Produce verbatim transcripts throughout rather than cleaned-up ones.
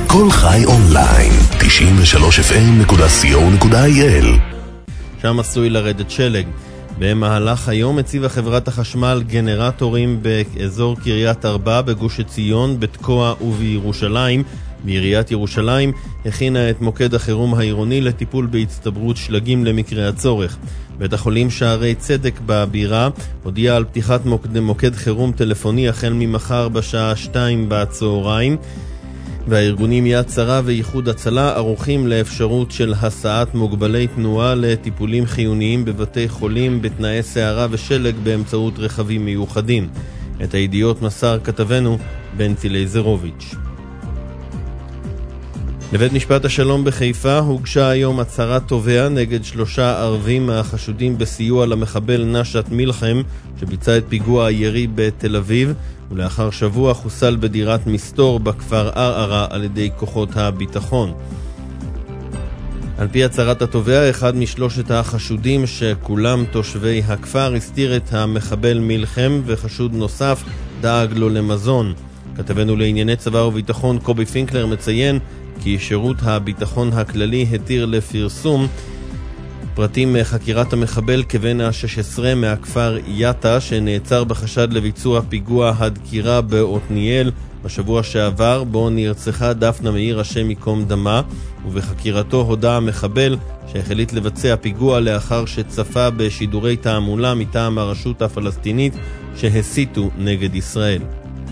כל חי אונליין, תשעים ושלוש אף אם נקודה סי או נקודה איי אל. שם עשוי לרדת שלג. במהלך היום הציבה חברת החשמל גנרטורים באזור קריית ארבע, בגוש עציון, בתקוע ובירושלים. בעיריית ירושלים הכינה את מוקד החירום העירוני לטיפול בהצטברות שלגים למקרה הצורך. בית החולים שערי צדק בבירה הודיע על פתיחת מוקד, מוקד חירום טלפוני החל ממחר בשעה שתיים בצהריים, והארגונים יד שרה ואיחוד הצלה ערוכים לאפשרות של הסעת מוגבלי תנועה לטיפולים חיוניים בבתי חולים בתנאי סערה ושלג באמצעות רכבים מיוחדים. את הידיעות מסר כתבנו בנצי לייזרוביץ'. לבית משפט השלום בחיפה הוגשה היום הצהרת תובע נגד שלושה ערבים מהחשודים בסיוע למחבל נשאת מלחם שביצע את פיגוע הירי בתל אביב, ולאחר שבוע חוסל בדירת מסתור בכפר ערערה על ידי כוחות הביטחון. על פי הצהרת התובע, אחד משלושת החשודים שכולם תושבי הכפר הסתיר את המחבל מלחם, וחשוד נוסף דאג לו למזון. כתבנו לענייני צבא וביטחון קובי פינקלר מציין כי שירות הביטחון הכללי התיר לפרסום פרטים מחקירת המחבל כבן ה-שש עשרה מהכפר יטה שנעצר בחשד לביצוע פיגוע הדקירה בעתניאל בשבוע שעבר, בו נרצחה דפנה מאיר השם ייקום דמה, ובחקירתו הודע המחבל שהחליט לבצע פיגוע לאחר שצפה בשידורי תעמולה מטעם הרשות הפלסטינית שהסיתו נגד ישראל.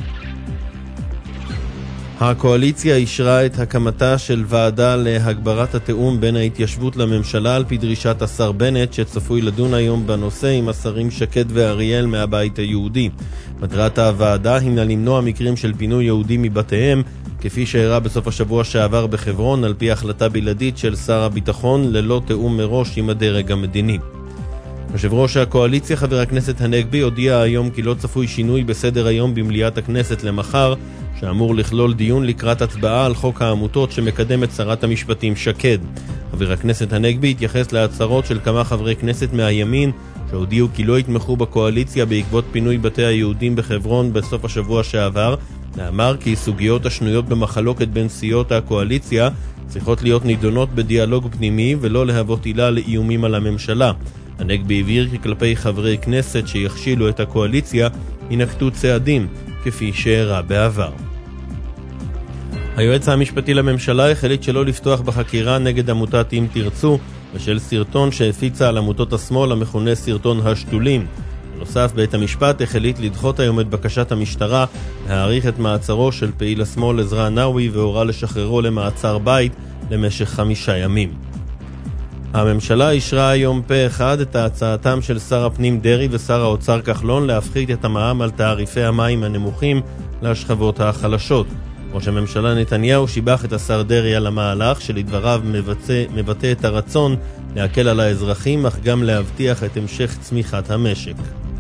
הקואליציה אישרה את הקמתה של ועדה להגברת התאום בין ההתיישבות לממשלה על פי דרישת השר בנט, שצפוי לדון היום בנושא עם השרים שקד ואריאל מהבית היהודי. מטרת הוועדה הינה למנוע מקרים של פינוי יהודים מבתיהם, כפי שהראה בסוף השבוע שעבר בחברון על פי החלטה בלעדית של שר הביטחון ללא תאום מראש עם הדרג המדיני. יושב ראש הקואליציה חבר הכנסת הנגבי הודיע היום כי לא צפוי שינוי בסדר היום במליאת הכנסת למחר, שאמור לכלול דיון לקראת הצבעה על חוק העמותות שמקדמת שרת המשפטים שקד. חבר הכנסת הנגבי התייחס להצהרות של כמה חברי כנסת מהימין שהודיעו כי לא יתמכו בקואליציה בעקבות פינוי בתי היהודים בחברון בסוף השבוע שעבר, ואמר כי סוגיות השנויות במחלוקת בין סיעות הקואליציה צריכות להיות נידונות בדיאלוג פנימי ולא להוות עילה לאיומים על הממשלה. הנגבי הבהיר כי כלפי חברי כנסת שיכשילו את הקואליציה ינקטו צעדים כפי שהראה בעבר. היועץ המשפטי לממשלה החליט שלא לפתוח בחקירה נגד עמותת אם תרצו בשל סרטון שהפיצה על עמותות השמאל המכונה סרטון השתולים. בנוסף, בית המשפט החליט לדחות היום את בקשת המשטרה להאריך את מעצרו של פעיל השמאל עזרא נאווי והורה לשחררו למעצר בית למשך חמישה ימים. הממשלה אישרה היום פה אחד את הצעתם של שר הפנים דרי ושר האוצר כחלון להפחית את המע"מ על תעריפי המים הנמוכים לשכבות החלשות. ראש הממשלה נתניהו שיבח את השר דרי על המהלך שלדבריו מבטא, מבטא את הרצון להקל על האזרחים, אך גם להבטיח את המשך צמיחת המשק.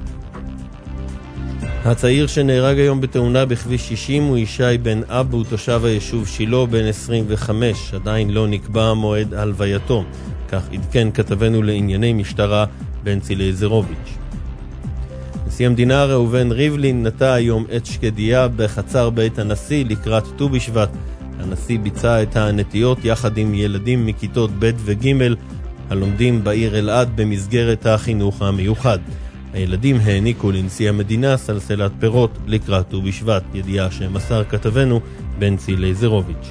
הצעיר שנהרג היום בתאונה בכביש שישים הוא ישי בן אבו, תושב היישוב שילה, בן עשרים וחמש. עדיין לא נקבע מועד הלווייתו. כך עדכן כתבנו לענייני משטרה בנצי לייזרוביץ'. נשיא המדינה ראובן ריבלין נטע היום את שקדיה בחצר בית הנשיא לקראת ט"ו בשבט. הנשיא ביצע את הנטיות יחד עם ילדים מכיתות ב' וג' הלומדים בעיר אלעד במסגרת החינוך המיוחד. הילדים העניקו לנשיא המדינה סלסלת פירות לקראת ט"ו בשבט, ידיעה שמסר כתבנו בנצי לייזרוביץ'.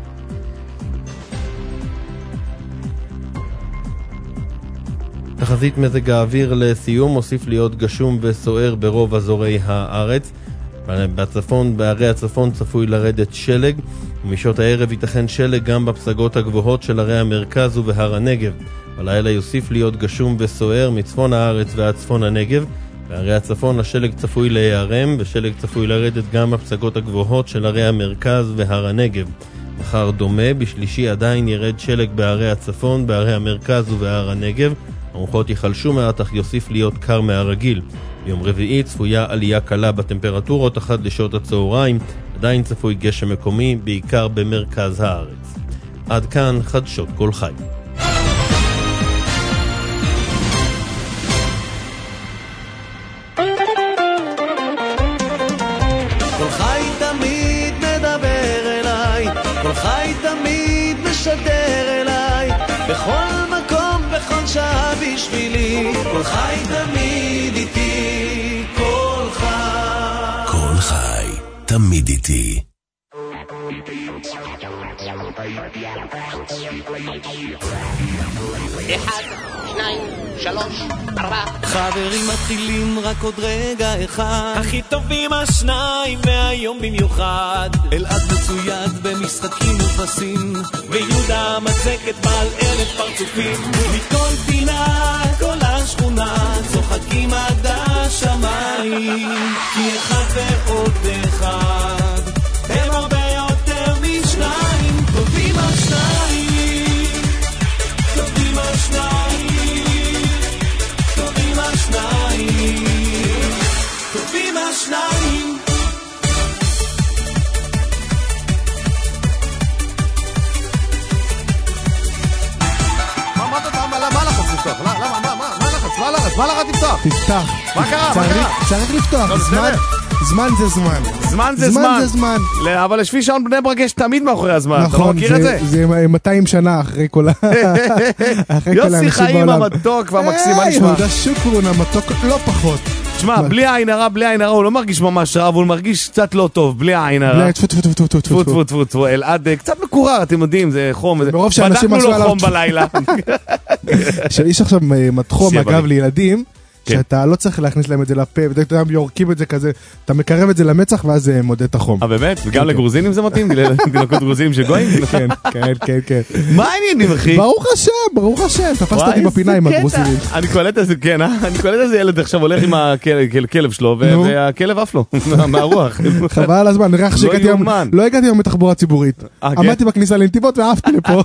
תחזית מזג האוויר לסיום מוסיף להיות גשום וסוער ברוב אזורי הארץ. בצפון, בערי הצפון צפוי לרדת שלג, ומשעות הערב ייתכן שלג גם בפסגות הגבוהות של ערי המרכז ובהר הנגב. בלילה יוסיף להיות גשום וסוער מצפון הארץ ועד צפון הנגב. בערי הצפון השלג צפוי להיערם, ושלג צפוי לרדת גם בפסגות הגבוהות של ערי המרכז והר הנגב. מחר דומה, בשלישי עדיין ירד שלג בערי הצפון, בערי המרכז ובהר הנגב. הרוחות יחלשו מעט, אך יוסיף להיות קר מהרגיל. ביום רביעי צפויה עלייה קלה בטמפרטורות עד לשעות הצהריים, עדיין צפוי גשם מקומי, בעיקר במרכז הארץ. עד כאן חדשות כל חי. כל חי תמיד מדבר אליי, כל חי תמיד משדר אליי, בכל מקום, בכל שעה בשבילי, כל חי תמיד איתי, כל חי. כל חי תמיד איתי. אחד, שניים, שלוש, ארבע. חברים מתחילים רק עוד רגע אחד, הכי טובים השניים והיום במיוחד. אלעד מצויד במשחקים ופסים, ויהודה מצקת בעל אלף פרצופים. מכל פינה, כל השכונה, צוחקים עד השמיים, כי אחד ועוד אחד הם הרבה יותר משניים. טובים השניים, טובים השניים, טובים השניים, טובים השניים. מה לחץ לפתוח? מה לחץ? מה לחץ? מה לחץ לפתוח? תפתח. מה קרה? מה קרה? צריך לפתוח. זמן זה זמן. זמן זה זמן. זמן זה זמן. אבל לשפי שעון בני ברק יש תמיד מאחורי הזמן. אתה לא מכיר את זה? זה מאתיים שנה אחרי כל ה... יוסי חיים המתוק והמקסים, מה נשמע? יהודה שוקרון המתוק לא פחות. תשמע, בלי העין הרע, בלי העין הרע, הוא לא מרגיש ממש רע, אבל הוא מרגיש קצת לא טוב, בלי העין הרע. טפו טפו טפו טפו טפו טפו טפו טפו. אלעד קצת מקורר, אתם יודעים, זה חום. בדקנו לו חום בלילה. יש עכשיו מתחום, אגב, לילדים, שאתה לא צריך להכניס להם את זה לפה, ואתה יורקים את זה כזה, אתה מקרב את זה למצח, ואז זה מודד את החום. אה, באמת? וגם לגרוזינים זה מתאים? תינוקות גרוזינים שגויים? כן, כן, כן, כן. מה העניינים, אחי? ברוך השם, ברוך השם, תפסת אותי בפינה עם הגרוזינים. אני קולט איזה, כן, אני קולט איזה ילד עכשיו הולך עם הכלב שלו, והכלב אף לו, מהרוח. חבל על הזמן, נראה שהגעתי היום, לא הגעתי היום בתחבורה ציבורית. עמדתי בכניסה לנתיבות ועפתי לפה.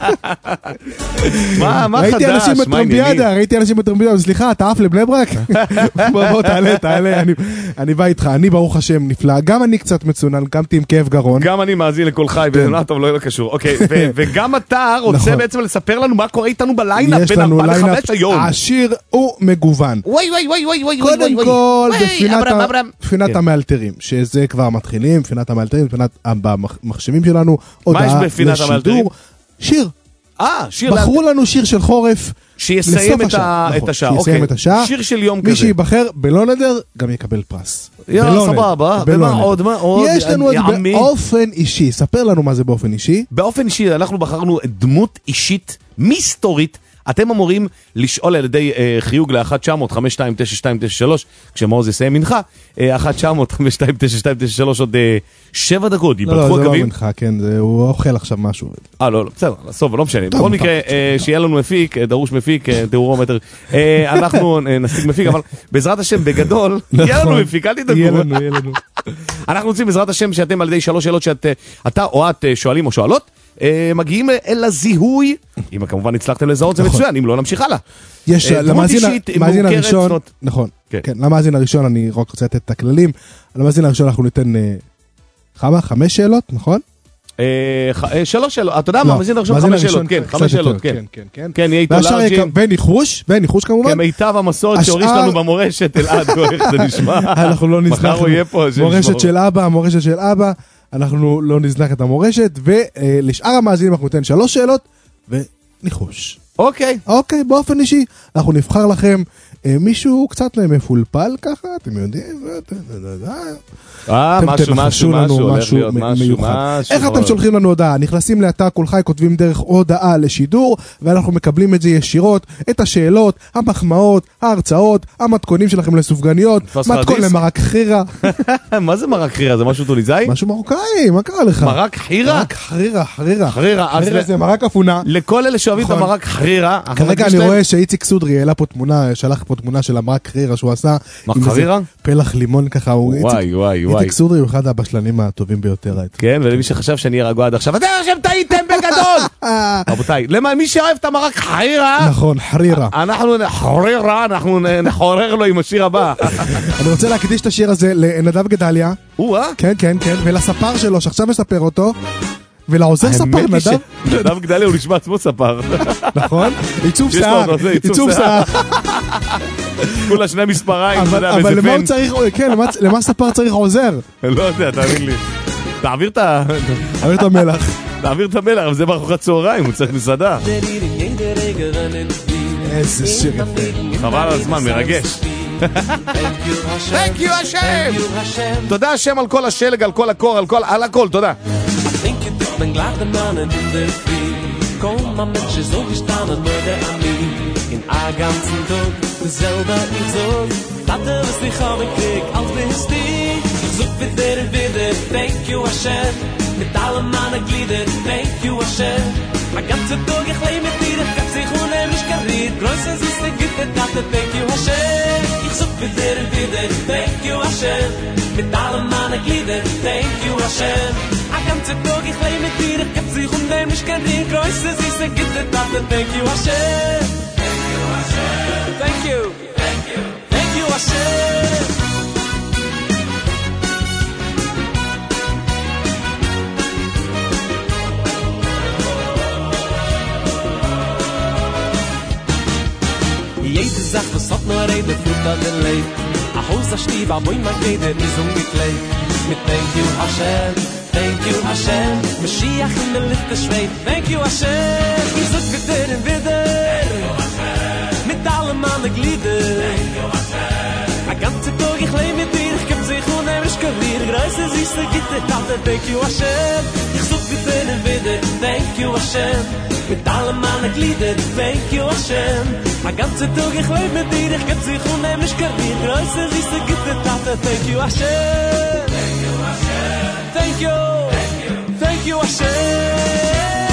מה חדש? ראיתי אנשים בטרמפיאדה, סליחה, אתה עף לבני ברק? בוא, תעלה, תעלה, אני בא איתך, אני ברוך השם נפלא, גם אני קצת מצונן, קמתי עם כאב גרון. גם אני מאזין לכל חי, וזה טוב, לא קשור, אוקיי, וגם אתה רוצה בעצם לספר לנו מה קורה איתנו בליינאפ בין ארבע לחמש היום. השיר הוא מגוון. וואי וואי וואי וואי וואי. קודם כל, בפינת המאלתרים, שזה כבר מתחילים, בפינת המאלתרים, בפינת המחשבים שלנו, מה יש בפינת המאלתרים? שיר. אה, שיר. בחרו לנו שיר של חורף. שיסיים את השעה. שיסיים את השעה. שיר של יום כזה. מי שיבחר בלא נדר, גם יקבל פרס. יאללה, סבבה. ומה עוד, מה עוד? יש לנו עוד באופן אישי. ספר לנו מה זה באופן אישי. באופן אישי, אנחנו בחרנו דמות אישית מסתורית. אתם אמורים לשאול על ידי חיוג ל-אחת תשע אפס אפס חמש שתיים תשע שתיים תשע שלוש, כשמעוז יסיים מנחה, אחת תשע אפס אפס חמש שתיים תשע שתיים תשע שלוש עוד שבע דקות, ייפתחו הקווים. לא, לא, זה לא מנחה, כן, הוא אוכל עכשיו משהו. אה, לא, לא, בסדר, סוף, לא משנה. בכל מקרה, שיהיה לנו מפיק, דרוש מפיק, תאורומטר, אנחנו נשיג מפיק, אבל בעזרת השם, בגדול, יהיה לנו מפיק, אל תדאגו. יהיה לנו, יהיה לנו. אנחנו רוצים בעזרת השם שאתם על ידי שלוש שאלות שאתה או את שואלים או שואלות, מגיעים אל הזיהוי, אם כמובן הצלחתם לזהות זה מצוין, אם לא נמשיך הלאה. יש למאזין הראשון, נכון, כן, למאזין הראשון אני רק רוצה לתת את הכללים, למאזין הראשון אנחנו ניתן כמה? חמש שאלות, נכון? שלוש שאלות, אתה יודע מה, מאזין הראשון חמש שאלות, כן, חמש שאלות, כן, כן, כן, יהיה איתו לארג'ים. וניחוש, וניחוש כמובן. כמיטב המסורת שהוריש לנו במורשת אלעד, איך זה נשמע? אנחנו לא נזנח, מורשת של אבא, מורשת של אבא. אנחנו לא נזנח את המורשת, ולשאר המאזינים אנחנו ניתן שלוש שאלות, וניחוש. אוקיי. אוקיי, באופן אישי, אנחנו נבחר לכם מישהו קצת מפולפל ככה, אתם יודעים, אה, משהו, משהו, משהו, הולך להיות משהו, משהו. איך אתם שולחים לנו הודעה? נכנסים לאתר כל חי, כותבים דרך הודעה לשידור, ואנחנו מקבלים את זה ישירות, את השאלות, המחמאות, ההרצאות, המתכונים שלכם לסופגניות, מתכון למרק חירה. מה זה מרק חירה? זה משהו טוניסאי? משהו מרוקאי, מה קרה לך? מרק חירה? מרק חירה, חירה. חירה, חירה זה מרק אפונה. לכל אלה שאוהבים את המרק חירה. כרגע אני רואה שאיציק סודרי העלה פה תמונה, שלח פה תמונה של המרק חירה שהוא עשה. מרק חירה? פלח לימון ככה. וואי, וואי, וואי. איציק סודרי הוא אחד הבשלנים הטובים ביותר. כן, ולמי שחשב שאני ארגוע עד עכשיו, אתם עכשיו טעיתם בגדול! רבותיי, מי שאוהב את המרק חירה, נכון, חרירה. אנחנו חרירה, אנחנו נחורר לו עם השיר הבא. אני רוצה להקדיש את השיר הזה לנדב גדליה. כן, כן, כן, ולספר שלו שעכשיו מספר אותו. ולעוזר ספר נדב. נדב גדליה הוא נשמע עצמו ספר. נכון? עיצוב שיער. עיצוב שיער. כולה שני מספריים. אבל למה הוא צריך, כן, למה ספר צריך עוזר? לא יודע, תאמין לי. תעביר את ה... תעביר את המלח. תעביר את המלח, אבל זה בארוחת צהריים, הוא צריך מסעדה. איזה שיר יפה. חבל על הזמן, מרגש. Thank you השם. תודה השם על כל השלג, על כל הקור, על כל, על הכל, תודה. Komma Menschen so gestanden würde an mir in a ganzen Tag selber in so hatte was ich habe gekriegt als bist du ich such wieder wieder thank you Hashem mit allen meine Glieder thank you Hashem a ganze Tag ich lebe mit dir ich kann sich unheimlich gerät größer ist die Gitte Tate thank you Hashem ich such wieder wieder thank you Hashem mit allen meine Glieder thank you Hashem a ganze Tag ich lebe mit dir ich kann sich unheimlich gerät größer ist die Gitte Tate thank you Hashem thank you Hashem thank you thank you thank you Hashem jede Sache, was hat nur Rede, führt an den Leib. A Haus, a Stief, a Bäum, a Kleider, ist umgekleidt. Mit Thank you Hashem, Thank you Hashem, Mashiach in der Lüfte schwebt. Thank you Hashem, ich such wieder und wieder. Mit allen meinen Glieder. Thank you Hashem, a ganze Tag, ich lebe mit dir, ich geb sich unheimlich Karriere. Größe, süße Gitte, Tate, Thank you Hashem, ich such wieder und wieder. Thank you Hashem, mit allen meinen Glieder, thank you Hashem. A ganze Tag ich lebe mit dir, ich geb sich unheimlich Karriere. Größe, süße Gitte, Tate, thank you Hashem. Thank you Hashem. Thank you. Thank you. Thank you Hashem.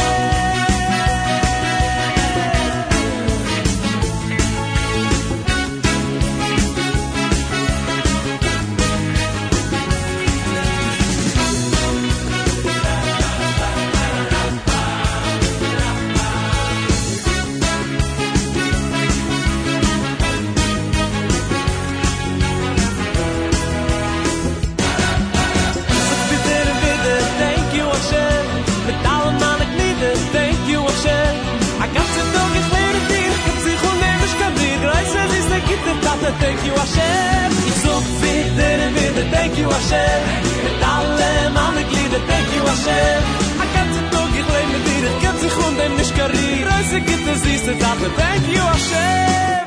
Thank you Hashem, ich such wieder und wieder. Thank you Hashem, mit allen meinen Glieder. Thank you Hashem, a ganze Tag ich lebe mit dir, ich geb sich unheimlich Karriere. Größe gibt es, siehste Tate. Thank you Hashem.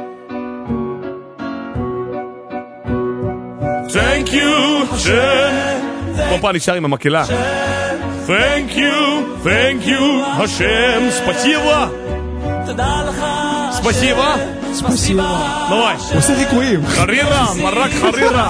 Thank you Hashem. פה פעם נשאר עם המקהלה. Thank you, thank you Hashem. Спасибо. תודה לך. Спасибо. Спасибо. Давай. עושה חיקויים. חרירה, מרק חרירה.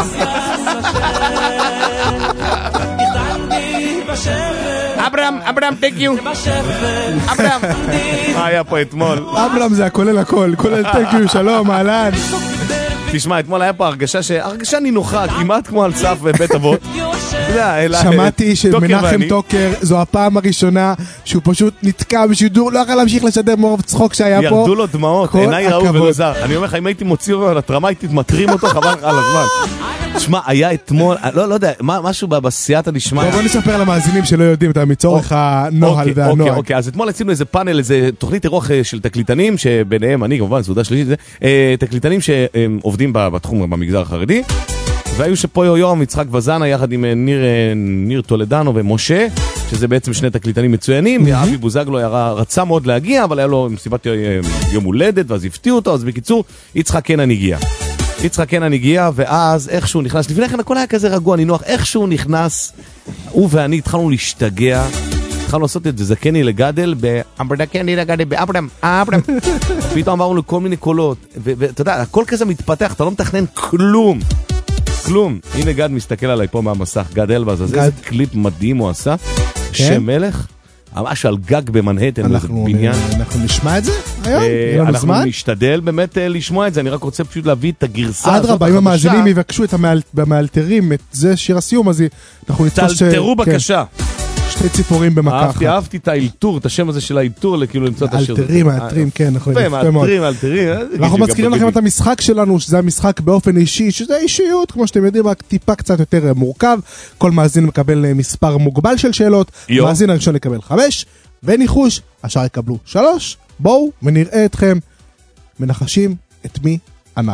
אברהם, אברהם, thank you. אברהם. מה היה פה אתמול? אברהם זה הכולל הכל, כולל thank you, שלום, אהלן. תשמע, אתמול היה פה הרגשה שהרגשה נינוחה, כמעט כמו על סף בית אבות. שמעתי שמנחם טוקר זו הפעם הראשונה שהוא פשוט נתקע בשידור, לא יכול להמשיך לשדר מרוב צחוק שהיה פה. ירדו לו דמעות, עיניי ראו ולא זר. אני אומר לך, אם הייתי מוציא אותו על התרמה, הייתי מטרים אותו חבל על הזמן. תשמע, היה אתמול, לא יודע, משהו בסייעתא דשמיא. בוא נספר למאזינים שלא יודעים, אתה מצורך הנוהל והנוהל. אוקיי, אז אתמול עשינו איזה פאנל, איזה תוכנית אירוח של תקליטנים, שביניהם אני כמובן, סעודה שלישית, תקליטנים שעובדים בתחום במגזר החרדי. והיו שפה יום יצחק וזנה יחד עם ניר, ניר טולדנו ומשה, שזה בעצם שני תקליטנים מצוינים, ואבי בוזגלו רצה מאוד להגיע, אבל היה לו מסיבת יום הולדת, ואז הפתיעו אותו, אז בקיצור, יצחק קנן הגיע. יצחק קנן הגיע, ואז איכשהו נכנס, לפני כן הכל היה כזה רגוע, נינוח, איכשהו נכנס, הוא ואני התחלנו להשתגע, התחלנו לעשות את זה, זקני לגדל, באברדקני לגדל, באברדם, אברדם. פתאום אמרנו לכל מיני קולות, ואתה יודע, הכל כזה מתפתח, אתה לא מתכנן כלום. כלום. הנה גד מסתכל עליי פה מהמסך, גד אלבז, אז איזה קליפ מדהים הוא עשה, שם מלך, ממש על גג במנהטן, איזה בניין. אנחנו נשמע את זה היום? אנחנו נשתדל באמת לשמוע את זה, אני רק רוצה פשוט להביא את הגרסה הזאת. אדרבה, אם המאזינים יבקשו את המאלתרים, את זה שיר הסיום, אז אנחנו נתפוס... תלתרו בקשה. שתי ציפורים במכה אחת. אהבתי, אהבתי את האלתור, את השם הזה של האלתור, כאילו למצוא את השיר. אלתרים, אלתרים, כן, נכון. אלתרים, אלתרים. אנחנו מזכירים לכם את המשחק שלנו, שזה המשחק באופן אישי, שזה אישיות, כמו שאתם יודעים, רק טיפה קצת יותר מורכב. כל מאזין מקבל מספר מוגבל של שאלות. מאזין הראשון יקבל חמש, וניחוש, השאר יקבלו שלוש. בואו ונראה אתכם מנחשים את מי אנחנו.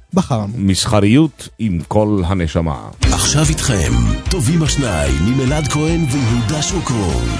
בחרנו. מסחריות עם כל הנשמה. עכשיו איתכם, טובים השניים עם אלעד כהן ויהודה שוקרון.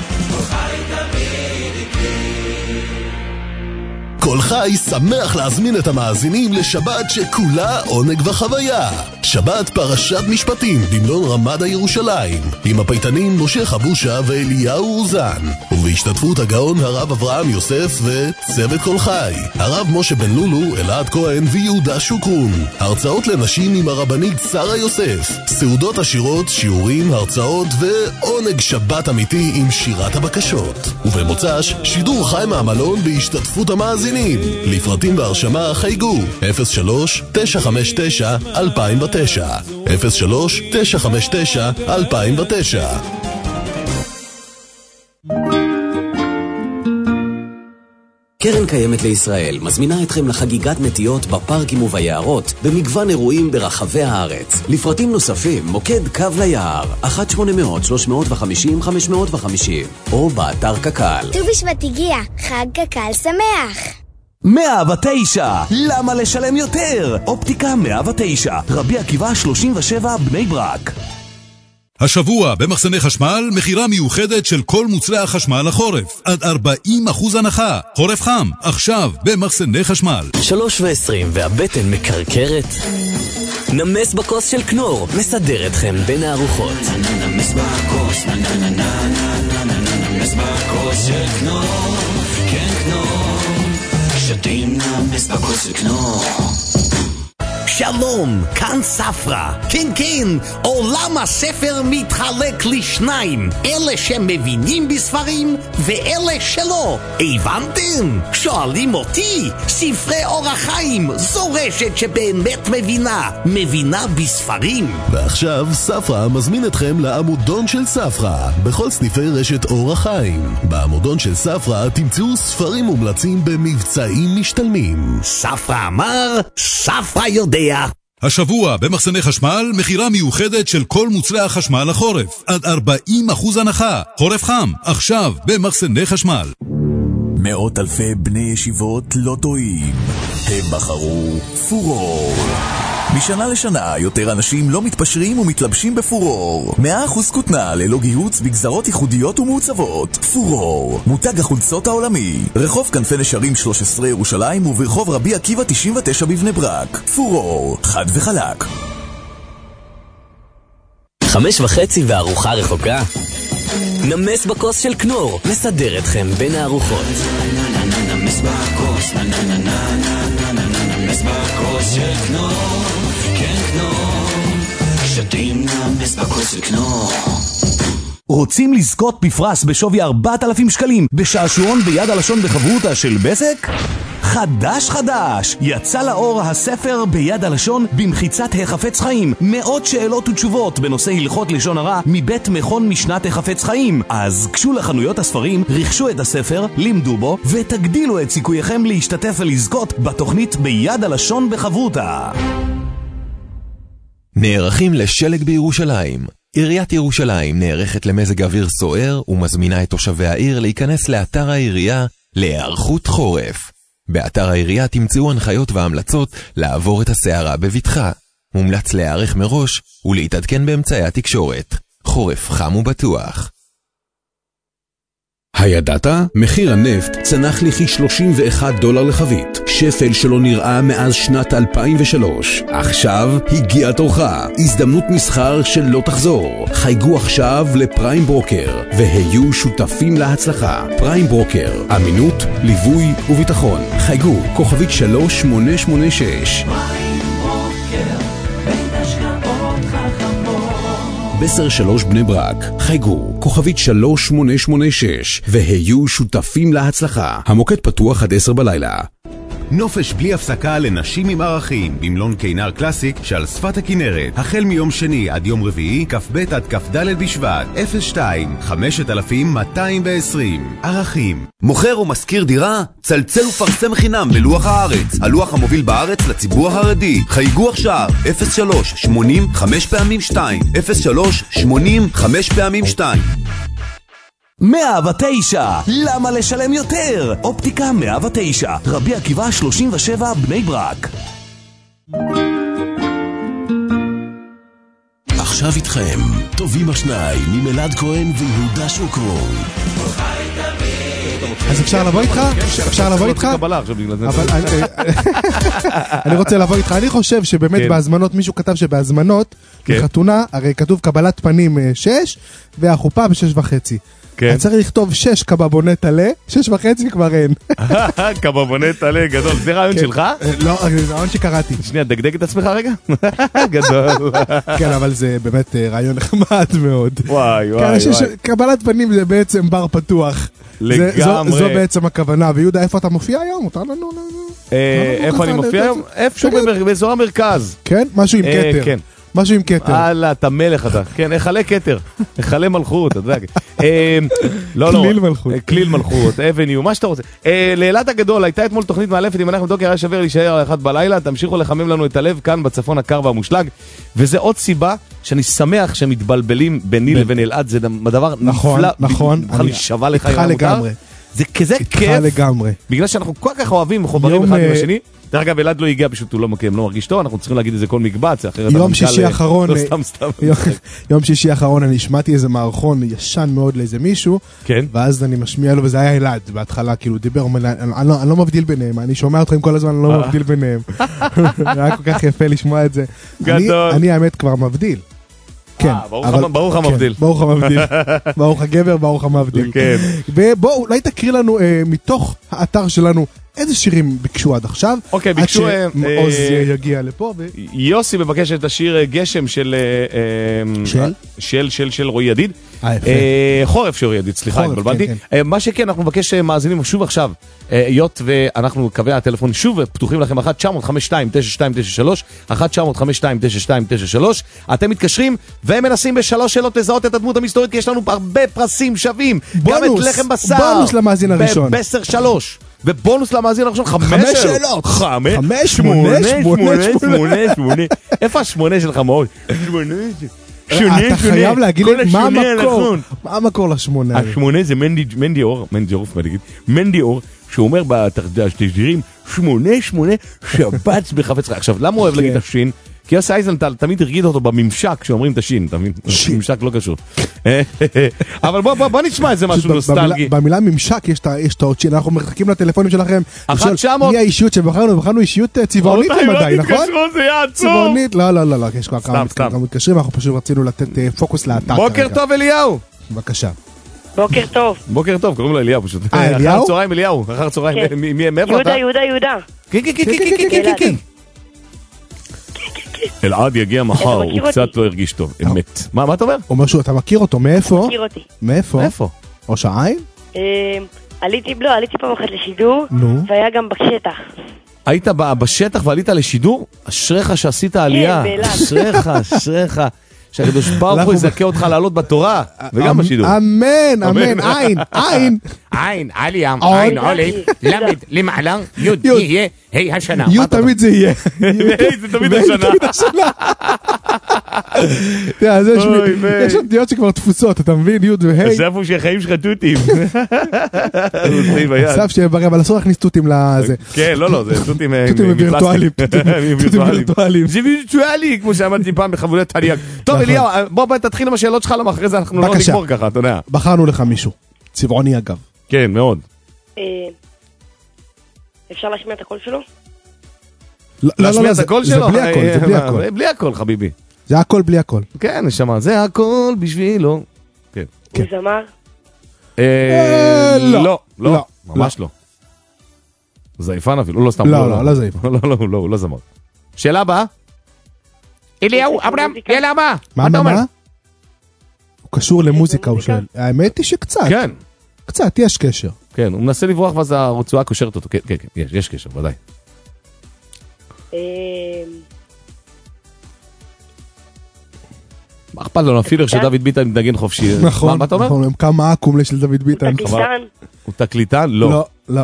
כל חי שמח להזמין את המאזינים לשבת שכולה עונג וחוויה. שבת פרשת משפטים במלון רמדה ירושלים, עם הפייטנים משה חבושה ואליהו אוזן, ובהשתתפות הגאון הרב אברהם יוסף וצוות כל חי, הרב משה בן לולו, אלעד כהן ויהודה שוקרון. הרצאות לנשים עם הרבנית שרה יוסף, סעודות עשירות, שיעורים, הרצאות ועונג שבת אמיתי עם שירת הבקשות. ובמוצ"ש שידור חי מהמלון בהשתתפות המאזינים. לפרטים והרשמה חייגו אפס שלוש תשע חמש תשע אלפיים ותשע אפס שלוש תשע חמש תשע אלפיים ותשע. קרן קיימת לישראל מזמינה אתכם לחגיגת נטיות בפארקים וביערות במגוון אירועים ברחבי הארץ. לפרטים נוספים מוקד קו ליער אחת שמונה אפס אפס שלוש חמש אפס חמש חמש אפס או באתר קק"ל. ט"ו בשבט הגיע, חג קק"ל שמח. מאה ותשע, למה לשלם יותר? אופטיקה מאה ותשע, רבי עקיבא שלושים ושבע בני ברק. השבוע במחסני חשמל מחירה מיוחדת של כל מוצרי החשמל לחורף עד ארבעים אחוז הנחה. חורף חם עכשיו במחסני חשמל. שלוש ועשרים והבטן מקרקרת? נמס בכוס של כנור מסדר אתכם בין הארוחות. נמס בכוס, נמס בכוס של כנור, כן כנור, שתים נמס בכוס של כנור. שלום, כאן ספרה. כן, כן, עולם הספר מתחלק לשניים. אלה שמבינים בספרים ואלה שלא. הבנתם? שואלים אותי. ספרי אורח חיים, זו רשת שבאמת מבינה. מבינה בספרים. ועכשיו ספרה מזמין אתכם לעמודון של ספרה בכל סניפי רשת אורח חיים. בעמודון של ספרה תמצאו ספרים מומלצים במבצעים משתלמים. ספרה אמר, ספרה יודע. השבוע במחסני חשמל מחירה מיוחדת של כל מוצרי החשמל לחורף עד ארבעים אחוז הנחה. חורף חם עכשיו במחסני חשמל. מאות אלפי בני ישיבות לא טועים, הם בחרו פורור. משנה לשנה יותר אנשים לא מתפשרים ומתלבשים בפורור. מאה אחוז כותנה ללא גיהוץ בגזרות ייחודיות ומעוצבות. פורור, מותג החולצות העולמי. רחוב כנפי נשרים שלוש עשרה ירושלים וברחוב רבי עקיבא תשעים ותשע בבני ברק. פורור, חד וחלק. חמש וחצי וארוחה רחוקה? נמס בכוס של כנור מסדר אתכם בין הארוחות. נמס בכוס, נמס בכוס של כנור, כן כנור, שתים נמס בכוס של כנור. רוצים לזכות בפרס בשווי ארבעת אלפים שקלים בשעשועון ביד הלשון בחברותה של בזק? חדש חדש! יצא לאור הספר ביד הלשון במחיצת החפץ חיים. מאות שאלות ותשובות בנושא הלכות לשון הרע מבית מכון משנת החפץ חיים. אז קשו לחנויות הספרים, רכשו את הספר, לימדו בו ותגדילו את סיכוייכם להשתתף ולזכות בתוכנית ביד הלשון בחברותה. נערכים לשלג בירושלים. עיריית ירושלים נערכת למזג אוויר סוער ומזמינה את תושבי העיר להיכנס לאתר העירייה להיערכות חורף. באתר העירייה תמצאו הנחיות והמלצות לעבור את הסערה בבטחה. מומלץ להיערך מראש ולהתעדכן באמצעי התקשורת. חורף חם ובטוח. הידעת? מחיר הנפט צנח לכ-שלושים ואחד דולר לחבית, שפל שלא נראה מאז שנת אלפיים ושלוש. עכשיו הגיע תורך, הזדמנות מסחר שלא תחזור. חייגו עכשיו לפריים ברוקר והיו שותפים להצלחה. פריים ברוקר, אמינות, ליווי וביטחון. חייגו כוכבית שלוש שמונה שמונה שש. פריים ברוקר, בית השקעות חכמות. בסר שלוש בני ברק, חייגו כוכבית שלוש שמונה שמונה שש והיו שותפים להצלחה. המוקד פתוח עד עשר בלילה. נופש בלי הפסקה לנשים עם ערכים במלון כינר קלאסיק שעל שפת הכנרת, החל מיום שני עד יום רביעי כ"ב עד כ"ד בשבט. אפס שתיים חמשת אלפים מאתיים ועשרים. ערכים. מוכר ומשכיר דירה? צלצל ופרסם חינם בלוח הארץ, הלוח המוביל בארץ לציבור החרדי. חייגו עכשיו אפס שלוש שמונים חמש פעמים שתיים אפס שלוש שמונים חמש פעמים שתיים. מאה ותשע, למה לשלם יותר? אופטיקה מאה ותשע, רבי עקיבא שלושים ושבע בני ברק. בערב איתכם, טובים השניים ממלעד כהן ויהודה שוקרון. אז אפשר לבוא איתך? אפשר לבוא איתך? אני רוצה לבוא איתך. אני חושב שבאמת בהזמנות, מישהו כתב שבהזמנות לחתונה, הרי כתוב קבלת פנים שש והחופה בשש וחצי. אני צריך לכתוב שש קבבונות עלה, שש וחצי כבר אין. קבבונות עלה, גדול. זה רעיון שלך? לא, זה רעיון שקראתי. שנייה, דגדג את עצמך רגע? גדול. כן, אבל זה באמת רעיון נחמד מאוד. וואי, וואי, וואי. קבלת פנים זה בעצם בר פתוח. לגמרי. זו בעצם הכוונה. ויהודה, איפה אתה מופיע היום? אותה לנו... איפה אני מופיע היום? איפשהו באזור המרכז. כן? משהו עם קטר. כן. משהו עם קטר. הלאה, אתה מלך אתה. כן, החלה קטר. החלה מלכות, אתה יודע. לא, לא. כליל מלכות. כליל מלכות, אבניו, מה שאתה רוצה. לאילת הגדול, הייתה אתמול תוכנית מאלפת, אם אנחנו דוקר היה שווה להישאר על אחת בלילה, תמשיכו לחמם לנו את הלב כאן בצפון הקר והמושלג, וזה עוד סיבה שאני שמח שמתבלבלים ביני לבין אלעד, זה דבר נפלא. נכון, נכון. אני שווה לך איתך לגמרי. זה כזה כיף. לגמרי. בגלל שאנחנו כל כך אוהבים מחוברים אחד עם השני. דרך אגב, אלעד לא הגיע, פשוט הוא לא מכיר, לא מרגיש טוב, אנחנו צריכים להגיד את זה כל מקבץ, יום שישי האחרון, יום שישי האחרון אני שמעתי איזה מערכון ישן מאוד לאיזה מישהו, ואז אני משמיע לו, וזה היה אלעד, בהתחלה כאילו דיבר, אני לא מבדיל ביניהם, אני שומע אתכם כל הזמן, אני לא מבדיל ביניהם. היה כל כך יפה לשמוע את זה. אני האמת כבר מבדיל. כן, ברוך המבדיל. ברוך המבדיל. ברוך הגבר, ברוך המבדיל. ובואו, אולי תקריא לנו מתוך האתר שלנו איזה שירים ביקשו עד עכשיו. אוקיי, ביקשו... עד שמעוז יגיע לפה. יוסי מבקש את השיר גשם של... של? של, של, של רועי ידיד. חורף של רועי ידיד, סליחה, התבלבלתי. מה שכן, אנחנו מבקש מאזינים שוב עכשיו, היות ואנחנו קווי הטלפון שוב פתוחים לכם אחת תשע אפס אפס חמש שתיים תשע שתיים תשע שלוש, אחת תשע אפס אפס חמש שתיים תשע שתיים תשע שלוש. אתם מתקשרים ומנסים בשלוש שאלות לזהות את הדמות המסתורית, כי יש לנו הרבה פרסים שווים. גם את לחם בשר. בונוס למאזין הראשון. בסר שלוש. ובונוס למאזין הראשון, חמש שאלות. חמש, שמונה, שמונה, שמונה, שמונה. איפה השמונה שלך מאוד? שמונה. אתה חייב להגיד לי מה המקור. מה המקור לשמונה? השמונה זה מנדי אור, מנדי אור, מנדי אור, שהוא אומר בתשדירים, שמונה, שמונה, שבץ בחפץ חיים. עכשיו, למה הוא אוהב להגיד את השין? כי יוסי אייזנטל תמיד הרגיד אותו בממשק כשאומרים את השין, אתה מבין? ממשק לא קשור. אבל בוא נשמע איזה משהו נוסטלגי. במילה ממשק יש את העוד שין, אנחנו מחכים לטלפונים שלכם. אחת תשע מאות. מי האישיות שבחרנו? בחרנו אישיות צבעונית למדי, נכון? זה יעצור. צבעונית, לא, לא, לא, יש כבר כמה מתקשרים, אנחנו פשוט רצינו לתת פוקוס לאתר. בוקר טוב אליהו. בבקשה. בוקר טוב. בוקר טוב, קוראים לו אליהו פשוט. אה, אליהו? אחר צהריים אליהו, אחר צהריים. יהודה, יהודה, יהודה. כן, כן, כן, כן, כן, כן. אלעד יגיע מחר, הוא קצת לא הרגיש טוב, אמת. מה אתה אומר? הוא אומר שהוא, אתה מכיר אותו, מאיפה? מכיר אותי. מאיפה? מאיפה? ראש העין? עליתי, לא, עליתי פעם אחת לשידור, והיה גם בשטח. היית בשטח ועלית לשידור? אשריך שעשית עלייה. כן, באלעד. אשריך, אשריך. שהקדוש ברוך הוא יזכה אותך לעלות בתורה, וגם בשידור. אמן, אמן, עין, עין. עין, עלייה, עין, עולה, למד, למעלה, יוד, יהיה, היי השנה. יוד תמיד זה יהיה. היי, זה תמיד השנה. יש עוד דעות שכבר תפוסות, אתה מבין? יוד והי. זה איפה שהחיים שלך תותים. סף שיהיה בריא, אבל אסור להכניס תותים לזה. כן, לא, לא, זה תותים וירטואליים. תותים וירטואליים. זה וירטואלי, כמו שאמרתי פעם בחבולת תרי"ג. טוב, אליהו, בוא תתחיל עם השאלות שלך, למה אחרי זה אנחנו לא נגמור ככה, אתה יודע. בחרנו לך מישהו. צבעוני אגב. כן, מאוד. אפשר להשמיע את הקול שלו? להשמיע את הקול שלו? זה בלי הקול, זה בלי הקול. בלי הקול, חביבי. זה הכל בלי הקול. כן, נשמה, זה הכל בשבילו. כן. הוא זמר? לא, לא, ממש לא. זייפן אפילו, לא סתם. לא, לא, לא זייפן. לא, לא, לא, לא זמר. שאלה הבאה? אליהו, אברהם, יאללה, מה? מה, מה, מה? הוא קשור למוזיקה, הוא שואל. האמת היא שקצת. כן. קצת, יש קשר. כן, הוא מנסה לברוח ואז הרצועה קושרת אותו. כן, כן, כן, יש קשר, ודאי. מה אכפת לו, אפילו שדוד ביטן מתנגן חופשי. נכון, מה אתה אומר? נכון, כמה אקום של דוד ביטן. הוא תקליטן? הוא תקליטן? לא. לא, לא.